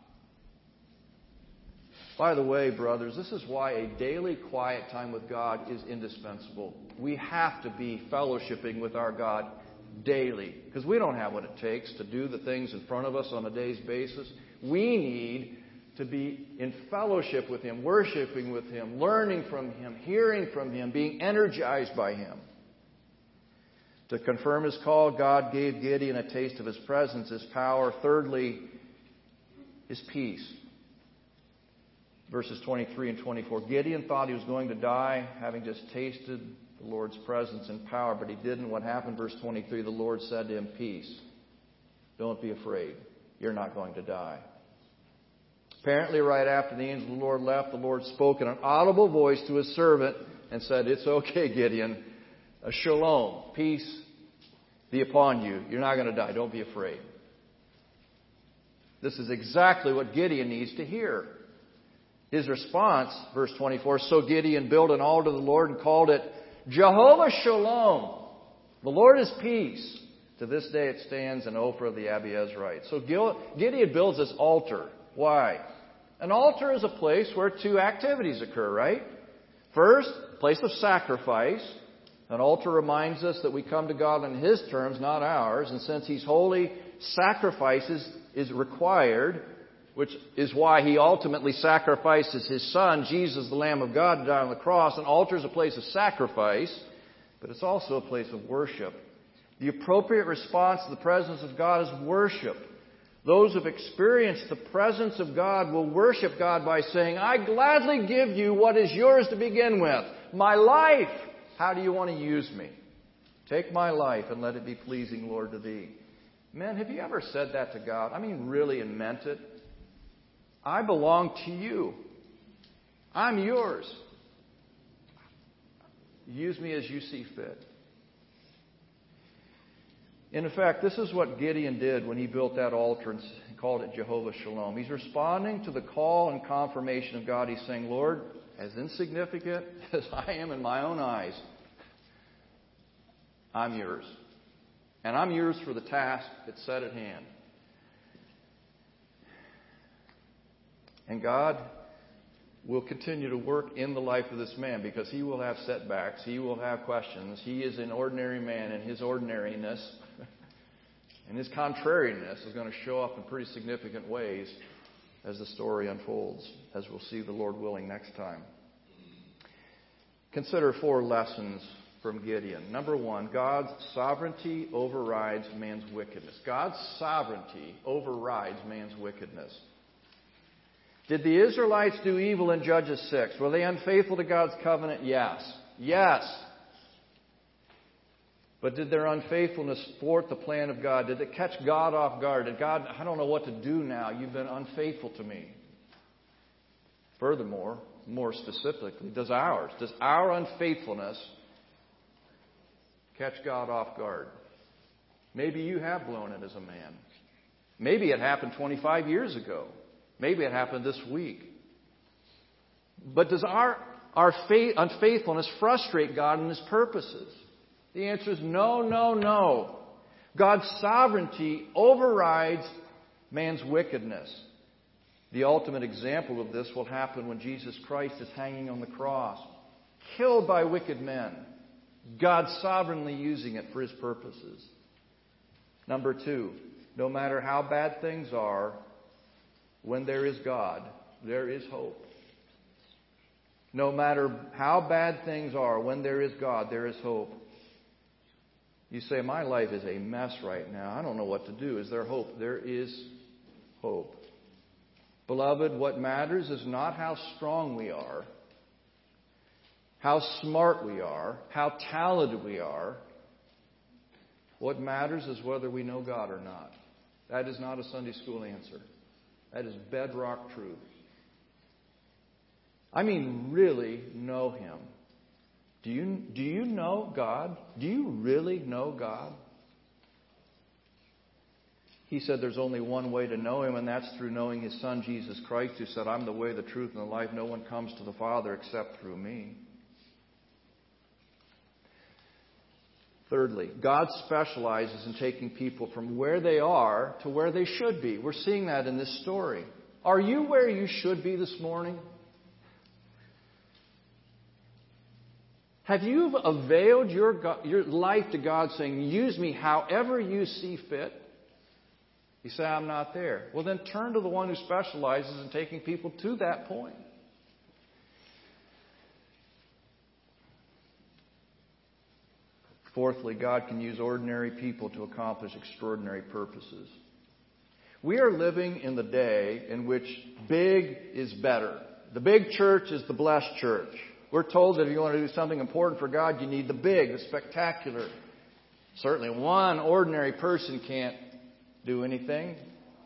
By the way, brothers, this is why a daily quiet time with God is indispensable. We have to be fellowshipping with our God daily, because we don't have what it takes to do the things in front of us on a day's basis. We need to be in fellowship with Him, worshiping with Him, learning from Him, hearing from Him, being energized by Him. To confirm His call, God gave Gideon a taste of His presence, His power. Thirdly, His peace. Verses twenty-three and twenty-four. Gideon thought he was going to die, having just tasted the Lord's presence and power, but he didn't. What happened? Verse twenty-three, the Lord said to him, peace. Don't be afraid. You're not going to die. Apparently, right after the angel of the Lord left, the Lord spoke in an audible voice to His servant and said, it's okay, Gideon. A shalom, peace be upon you. You're not going to die. Don't be afraid. This is exactly what Gideon needs to hear. His response, verse twenty-four, so Gideon built an altar to the Lord and called it Jehovah Shalom. The Lord is peace. To this day it stands in Ophrah of the Abiezrites. So Gideon builds this altar. Why? An altar is a place where two activities occur, right? First, place of sacrifice. An altar reminds us that we come to God on His terms, not ours. And since He's holy, sacrifices is required, which is why He ultimately sacrifices His Son, Jesus, the Lamb of God, to die on the cross. An altar is a place of sacrifice, but it's also a place of worship. The appropriate response to the presence of God is worship. Those who have experienced the presence of God will worship God by saying, I gladly give you what is yours to begin with. My life. How do you want to use me? Take my life and let it be pleasing, Lord, to Thee. Men, have you ever said that to God? I mean, really, and meant it? I belong to You. I'm Yours. Use me as You see fit. In effect, this is what Gideon did when he built that altar and called it Jehovah Shalom. He's responding to the call and confirmation of God. He's saying, Lord, as insignificant as I am in my own eyes, I'm Yours. And I'm Yours for the task that's set at hand. And God will continue to work in the life of this man because he will have setbacks. He will have questions. He is an ordinary man, and his ordinariness and his contrariness is going to show up in pretty significant ways as the story unfolds, as we'll see the Lord willing next time. Consider four lessons from Gideon. Number one, God's sovereignty overrides man's wickedness. God's sovereignty overrides man's wickedness. Did the Israelites do evil in Judges six? Were they unfaithful to God's covenant? Yes. Yes. But did their unfaithfulness thwart the plan of God? Did it catch God off guard? Did God, I don't know what to do now. You've been unfaithful to me. Furthermore, more specifically, does ours, does our unfaithfulness catch God off guard? Maybe you have blown it as a man. Maybe it happened twenty-five years ago. Maybe it happened this week. But does our, our faith, unfaithfulness frustrate God and His purposes? The answer is no, no, no. God's sovereignty overrides man's wickedness. The ultimate example of this will happen when Jesus Christ is hanging on the cross, killed by wicked men. God sovereignly using it for His purposes. Number two, no matter how bad things are, when there is God, there is hope. No matter how bad things are, when there is God, there is hope. You say, my life is a mess right now. I don't know what to do. Is there hope? There is hope. Beloved, what matters is not how strong we are, how smart we are, how talented we are. What matters is whether we know God or not. That is not a Sunday school answer. That is bedrock truth. I mean, really know Him. Do you, do you know God? Do you really know God? He said there's only one way to know Him, and that's through knowing His Son, Jesus Christ, who said, I'm the way, the truth, and the life. No one comes to the Father except through me. Thirdly, God specializes in taking people from where they are to where they should be. We're seeing that in this story. Are you where you should be this morning? Have you availed your, God, your life to God saying, use me however you see fit? You say, I'm not there. Well, then turn to the one who specializes in taking people to that point. Fourthly, God can use ordinary people to accomplish extraordinary purposes. We are living in the day in which big is better. The big church is the blessed church. We're told that if you want to do something important for God, you need the big, the spectacular. Certainly one ordinary person can't do anything.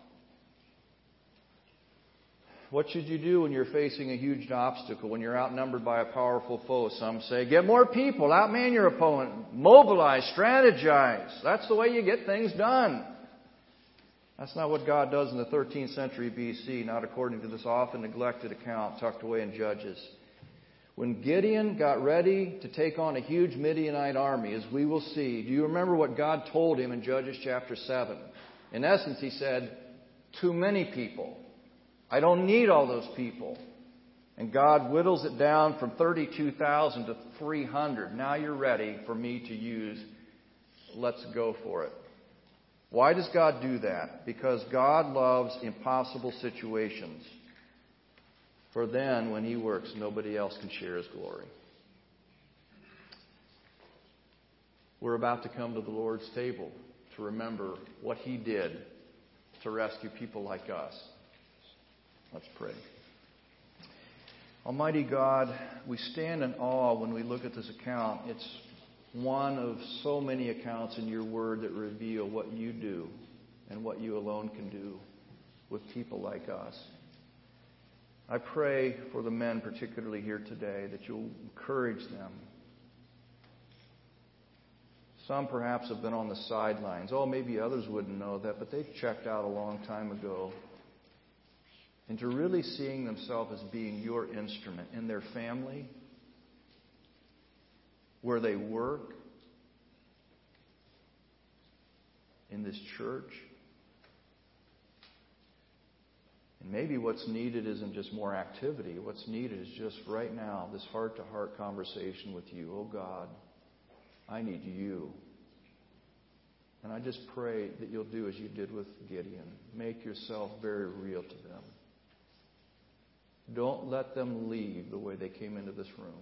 What should you do when you're facing a huge obstacle, when you're outnumbered by a powerful foe? Some say, get more people, outman your opponent, mobilize, strategize. That's the way you get things done. That's not what God does in the thirteenth century B C, not according to this often neglected account tucked away in Judges. When Gideon got ready to take on a huge Midianite army, as we will see, do you remember what God told him in Judges chapter seven? In essence, he said, too many people. I don't need all those people. And God whittles it down from thirty-two thousand to three hundred. Now you're ready for me to use. Let's go for it. Why does God do that? Because God loves impossible situations. For then, when He works, nobody else can share His glory. We're about to come to the Lord's table to remember what He did to rescue people like us. Let's pray. Almighty God, we stand in awe when we look at this account. It's one of so many accounts in your Word that reveal what you do and what you alone can do with people like us. I pray for the men, particularly here today, that you'll encourage them. Some perhaps have been on the sidelines. Oh, maybe others wouldn't know that, but they've checked out a long time ago. Into really seeing themselves as being your instrument in their family, where they work, in this church. And maybe what's needed isn't just more activity. What's needed is just right now this heart-to-heart conversation with you. Oh God, I need you. And I just pray that you'll do as you did with Gideon. Make yourself very real to them. Don't let them leave the way they came into this room.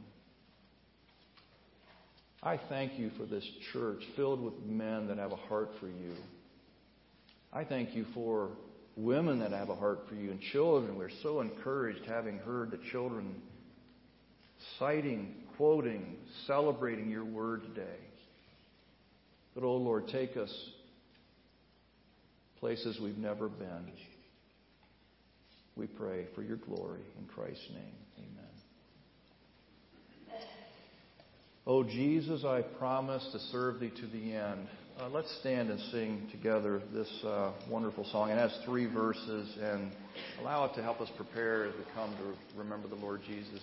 I thank you for this church filled with men that have a heart for you. I thank you for women that have a heart for you and children. We're so encouraged having heard the children citing, quoting, celebrating your word today. But, oh Lord, take us places we've never been. We pray for your glory in Christ's name. Amen. Oh, Jesus, I promise to serve thee to the end. Uh, let's stand and sing together this uh, wonderful song. It has three verses, and allow it to help us prepare as we come to remember the Lord Jesus.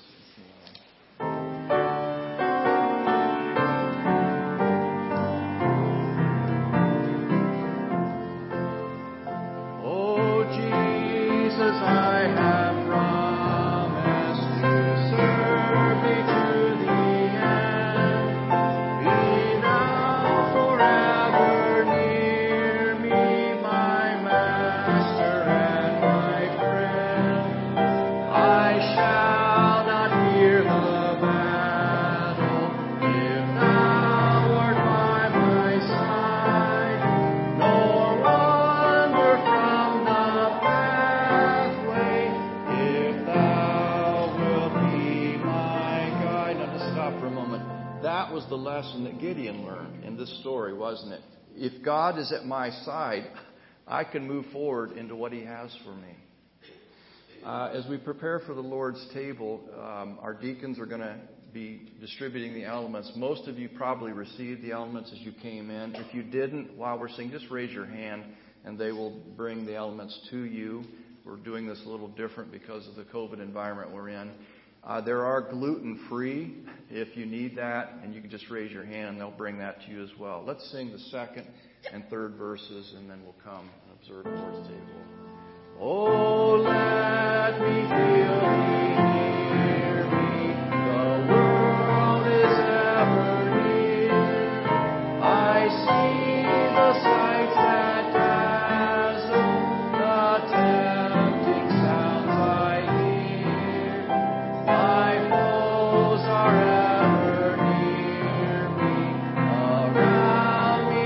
Oh, Jesus, I have promised to serve thee to the end. Be thou forever near me, my Master and my friend. I shall not fear the battle if thou art by my side, nor wander from the pathway if thou wilt be my guide. Now, just stop for a moment. That was the lesson that Gideon learned in this story, wasn't it? If God is at my side, I can move forward into what He has for me. Uh, as we prepare for the Lord's table, um, our deacons are going to be distributing the elements. Most of you probably received the elements as you came in. If you didn't, while we're singing, just raise your hand and they will bring the elements to you. We're doing this a little different because of the COVID environment we're in. Uh, there are gluten-free if you need that, and you can just raise your hand and they'll bring that to you as well. Let's sing the second and third verses, and then we'll come and observe the Lord's table. Oh, let me feel thee near me. The world is ever near. I see the sights that dazzle, the tempting sounds I hear. My foes are ever near me, around me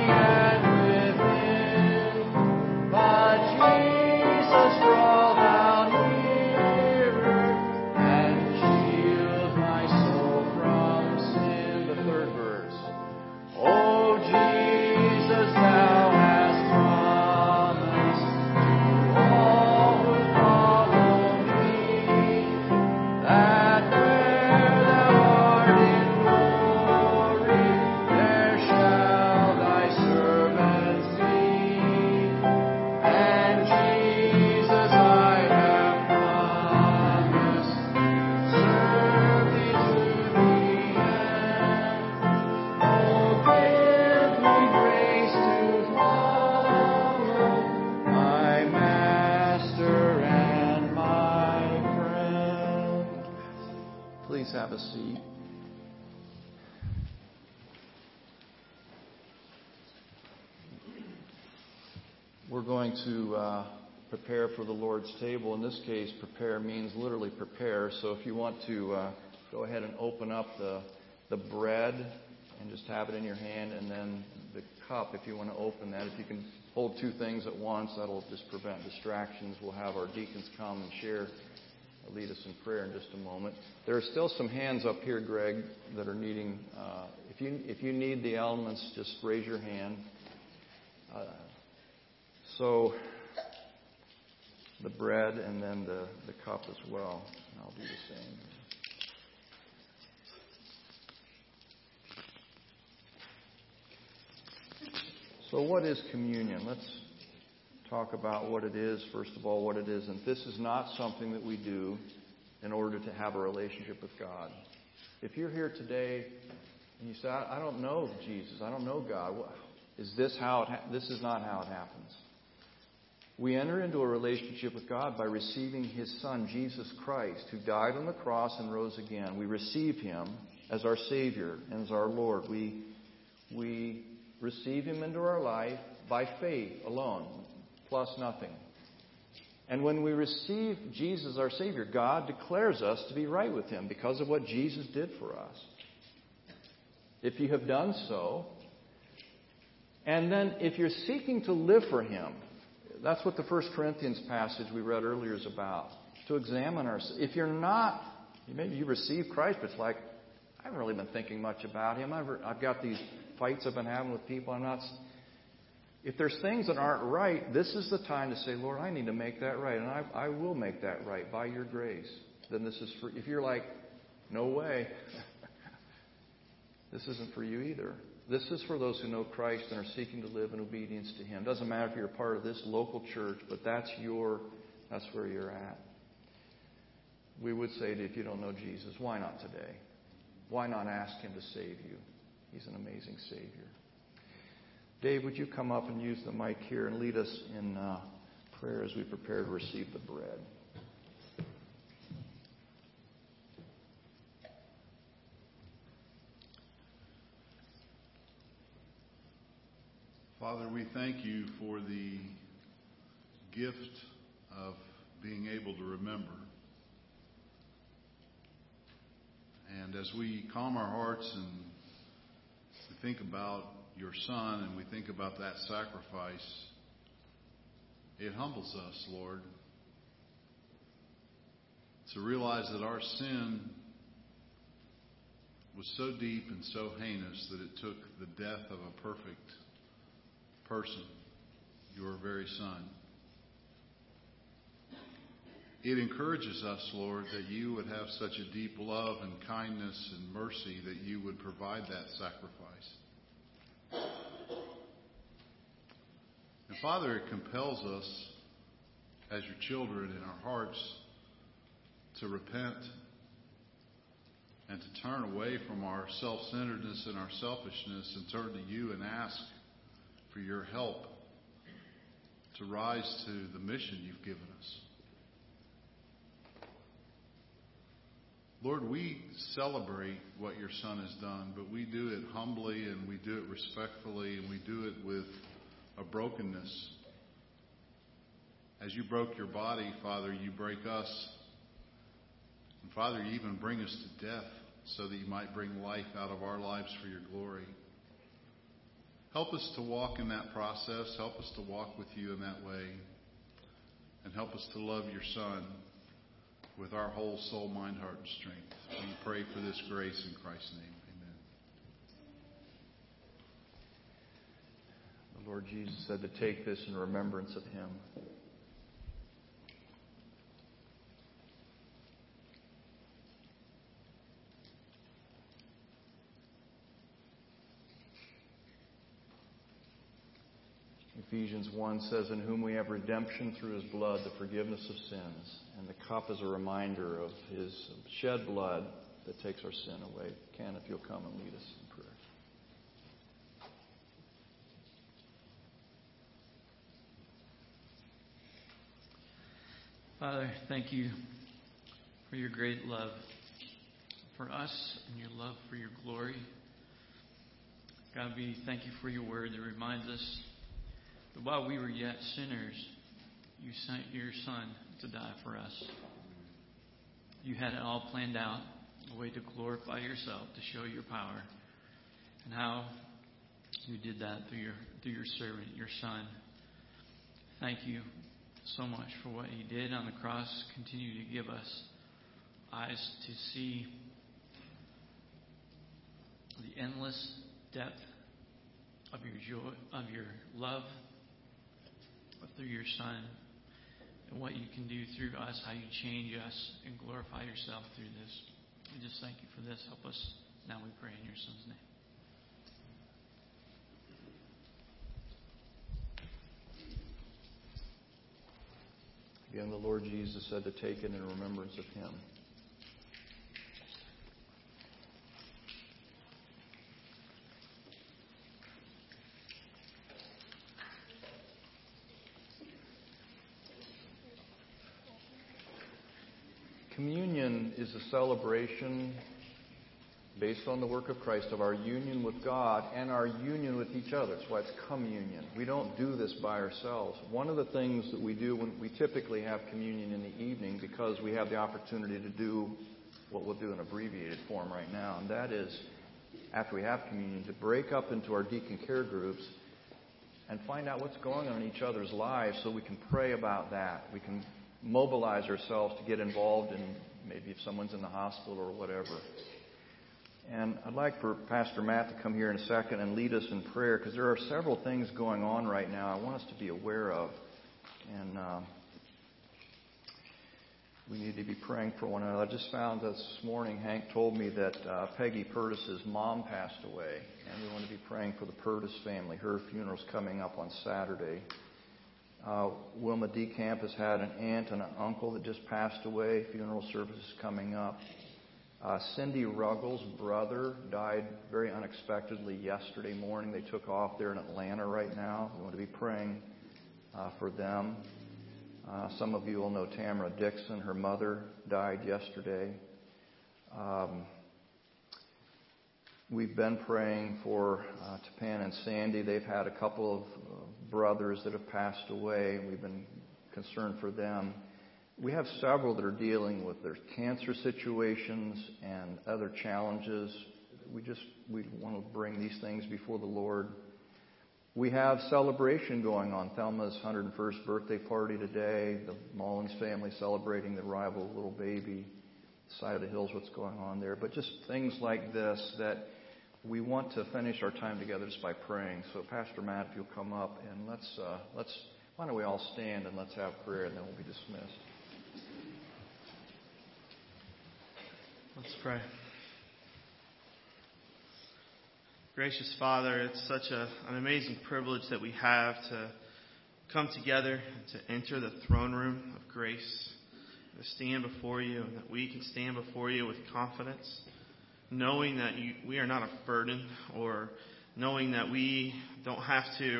and within. But Jesus, draw thou nearer and shield my soul from sin. The third verse. Oh, Jesus, thou hast promised to all who follow me, that where thou art in glory, there shall thy servants be. And Jesus, I have promised to serve thee to the end. Oh, give me grace to follow my Master and my friend. Please have a seat. We're going to uh, prepare for the Lord's table. In this case, prepare means literally prepare. So if you want to uh, go ahead and open up the, the bread and just have it in your hand, and then the cup, if you want to open that. If you can hold two things at once, that'll just prevent distractions. We'll have our deacons come and share, lead us in prayer in just a moment. There are still some hands up here, Greg, that are needing. Uh, if you if you need the elements, just raise your hand. Uh, so the bread and then the, the cup as well. And I'll do the same. So what is communion? Let's talk about what it is, first of all, what it is. And this is not something that we do in order to have a relationship with God. If you're here today and you say, I, I don't know Jesus, I don't know God, well, is this how it ha- this is not how it happens. We enter into a relationship with God by receiving His Son, Jesus Christ, who died on the cross and rose again. We receive Him as our Savior and as our Lord. We we receive Him into our life by faith alone, plus nothing. And when we receive Jesus, our Savior, God declares us to be right with Him because of what Jesus did for us. If you have done so, and then if you're seeking to live for Him, that's what the First Corinthians passage we read earlier is about. To examine ourselves. If you're not, maybe you receive Christ, but it's like, I haven't really been thinking much about Him. I've, I've got these fights I've been having with people. I'm not. If there's things that aren't right, this is the time to say, Lord, I need to make that right, and I, I will make that right by Your grace. Then this is for. If you're like, no way, this isn't for you either. This is for those who know Christ and are seeking to live in obedience to Him. Doesn't matter if you're a part of this local church, but that's your, that's where you're at. We would say that if you don't know Jesus, why not today? Why not ask Him to save you? He's an amazing Savior. Dave, would you come up and use the mic here and lead us in uh, prayer as we prepare to receive the bread? Father, we thank You for the gift of being able to remember. And as we calm our hearts and we think about Your Son and we think about that sacrifice, it humbles us, Lord, to realize that our sin was so deep and so heinous that it took the death of a perfect person, Your very Son. It encourages us, Lord, that You would have such a deep love and kindness and mercy that You would provide that sacrifice. And Father, it compels us as Your children in our hearts to repent and to turn away from our self-centeredness and our selfishness and turn to you and ask for your help to rise to the mission you've given us. Lord, we celebrate what your Son has done, but we do it humbly and we do it respectfully and we do it with a brokenness. As you broke your body, Father, you break us. And Father, you even bring us to death so that you might bring life out of our lives for your glory. Help us to walk in that process. Help us to walk with you in that way. And help us to love your Son with our whole soul, mind, heart, and strength. We pray for this grace in Christ's name. Amen. The Lord Jesus said to take this in remembrance of him. Ephesians one says, in whom we have redemption through his blood, the forgiveness of sins. And the cup is a reminder of his shed blood that takes our sin away. Ken, if you'll come and lead us in prayer. Father, thank you for your great love for us and your love for your glory. God, we thank you for your word that reminds us that while we were yet sinners, you sent your Son to die for us. You had it all planned out, a way to glorify yourself, to show your power, and how you did that through your through your servant, your Son. Thank you so much for what he did on the cross. Continue to give us eyes to see the endless depth of your joy, of your love, through your Son, and what you can do through us, how you change us and glorify yourself through this. We just thank you for this. Help us now, we pray in your Son's name. Again, the Lord Jesus said to take it in remembrance of him. Communion is a celebration based on the work of Christ of our union with God and our union with each other. That's why it's communion. We don't do this by ourselves. One of the things that we do when we typically have communion in the evening, because we have the opportunity to do what we'll do in abbreviated form right now, and that is, after we have communion, to break up into our deacon care groups and find out what's going on in each other's lives so we can pray about that. We can mobilize ourselves to get involved in maybe if someone's in the hospital or whatever. And I'd like for Pastor Matt to come here in a second and lead us in prayer, because there are several things going on right now I want us to be aware of. And uh, we need to be praying for one another. I just found this morning, Hank told me that uh, Peggy Purtis's mom passed away. And we want to be praying for the Purtis family. Her funeral's coming up on Saturday. Uh, Wilma DeCamp has had an aunt and an uncle that just passed away. Funeral service is coming up. Uh, Cindy Ruggles' brother died very unexpectedly yesterday morning. They took off there in Atlanta right now. We want to be praying uh, for them. Uh, some of you will know Tamara Dixon. Her mother died yesterday. Um, we've been praying for uh, Tapan and Sandy. They've had a couple of uh, brothers that have passed away. We've been concerned for them. We have several that are dealing with their cancer situations and other challenges. We just we want to bring these things before the Lord. We have celebration going on. Thelma's one hundred first birthday party today. The Mullins family celebrating the arrival of a little baby. Side of the hills, what's going on there. But just things like this that we want to finish our time together just by praying. So Pastor Matt, if you'll come up and let's uh, let's why don't we all stand and let's have prayer, and then we'll be dismissed. Let's pray. Gracious Father, it's such a, an amazing privilege that we have to come together and to enter the throne room of grace, to stand before you, and that we can stand before you with confidence, knowing that you, we are not a burden, or knowing that we don't have to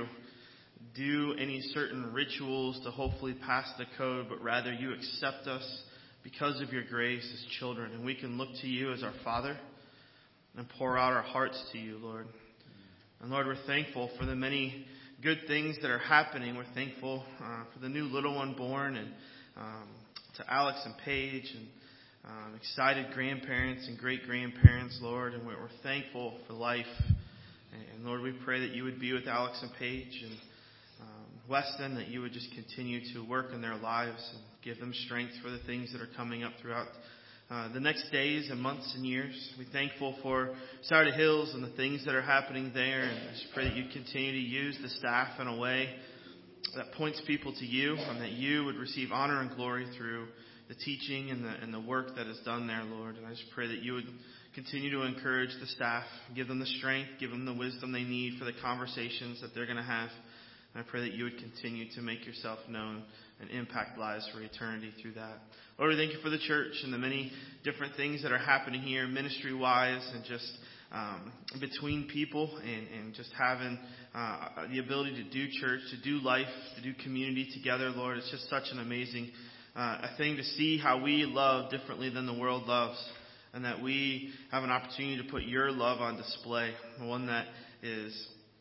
do any certain rituals to hopefully pass the code, but rather you accept us because of your grace as children. And we can look to you as our Father and pour out our hearts to you, Lord. And Lord, we're thankful for the many good things that are happening. We're thankful uh, for the new little one born, and um, to Alex and Paige, and um, excited grandparents and great-grandparents, Lord. And we're, we're thankful for life. And, and Lord, we pray that you would be with Alex and Paige and um, Weston, that you would just continue to work in their lives and give them strength for the things that are coming up throughout Uh, the next days and months and years. We're thankful for Saturday Hills and the things that are happening there. And I just pray that you continue to use the staff in a way that points people to you, and that you would receive honor and glory through the teaching and the, and the work that is done there, Lord. And I just pray that you would continue to encourage the staff, give them the strength, give them the wisdom they need for the conversations that they're going to have. And I pray that you would continue to make yourself known and impact lives for eternity through that. Lord, we thank you for the church and the many different things that are happening here ministry-wise, and just um, between people, and, and just having uh, the ability to do church, to do life, to do community together, Lord. It's just such an amazing uh, a thing to see how we love differently than the world loves, and that we have an opportunity to put your love on display, one that is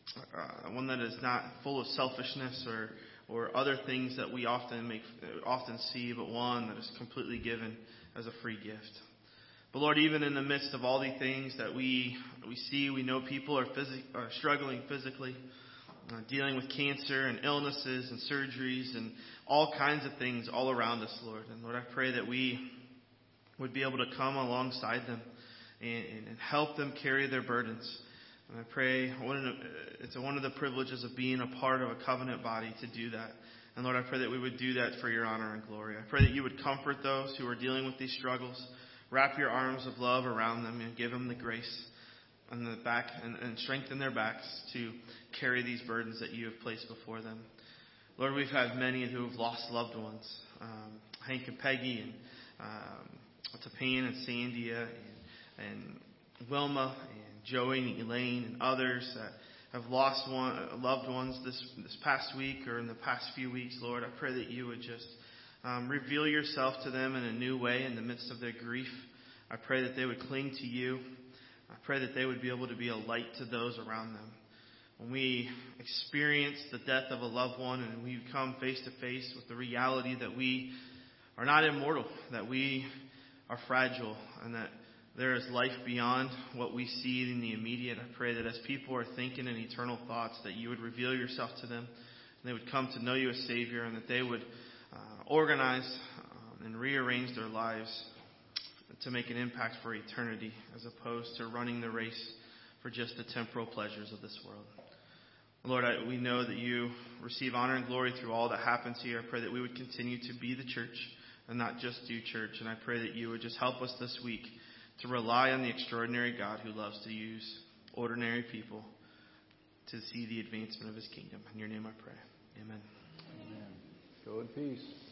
uh, one that is not full of selfishness or or other things that we often make, often see, but one that is completely given as a free gift. But Lord, even in the midst of all these things that we we see, we know people are, phys- are struggling physically, uh, dealing with cancer and illnesses and surgeries and all kinds of things all around us, Lord. And Lord, I pray that we would be able to come alongside them and, and help them carry their burdens. And I pray one, it's one of the privileges of being a part of a covenant body to do that. And Lord, I pray that we would do that for your honor and glory. I pray that you would comfort those who are dealing with these struggles. Wrap your arms of love around them and give them the grace on the back and, and strengthen their backs to carry these burdens that you have placed before them. Lord, we've had many who have lost loved ones. Um, Hank and Peggy, and um, Tapane and Sandia, and, and Wilma, and Joey and Elaine, and others that have lost one, loved ones this this past week or in the past few weeks, Lord. I pray that you would just um, reveal yourself to them in a new way in the midst of their grief. I pray that they would cling to you. I pray that they would be able to be a light to those around them. When we experience the death of a loved one and we come face to face with the reality that we are not immortal, that we are fragile, and that there is life beyond what we see in the immediate, I pray that as people are thinking in eternal thoughts, that you would reveal yourself to them, and they would come to know you as Savior, and that they would uh, organize um, and rearrange their lives to make an impact for eternity, as opposed to running the race for just the temporal pleasures of this world. Lord, I, we know that you receive honor and glory through all that happens here. I pray that we would continue to be the church and not just do church. And I pray that you would just help us this week to rely on the extraordinary God who loves to use ordinary people to see the advancement of his kingdom. In your name I pray. Amen. Amen. Go in peace.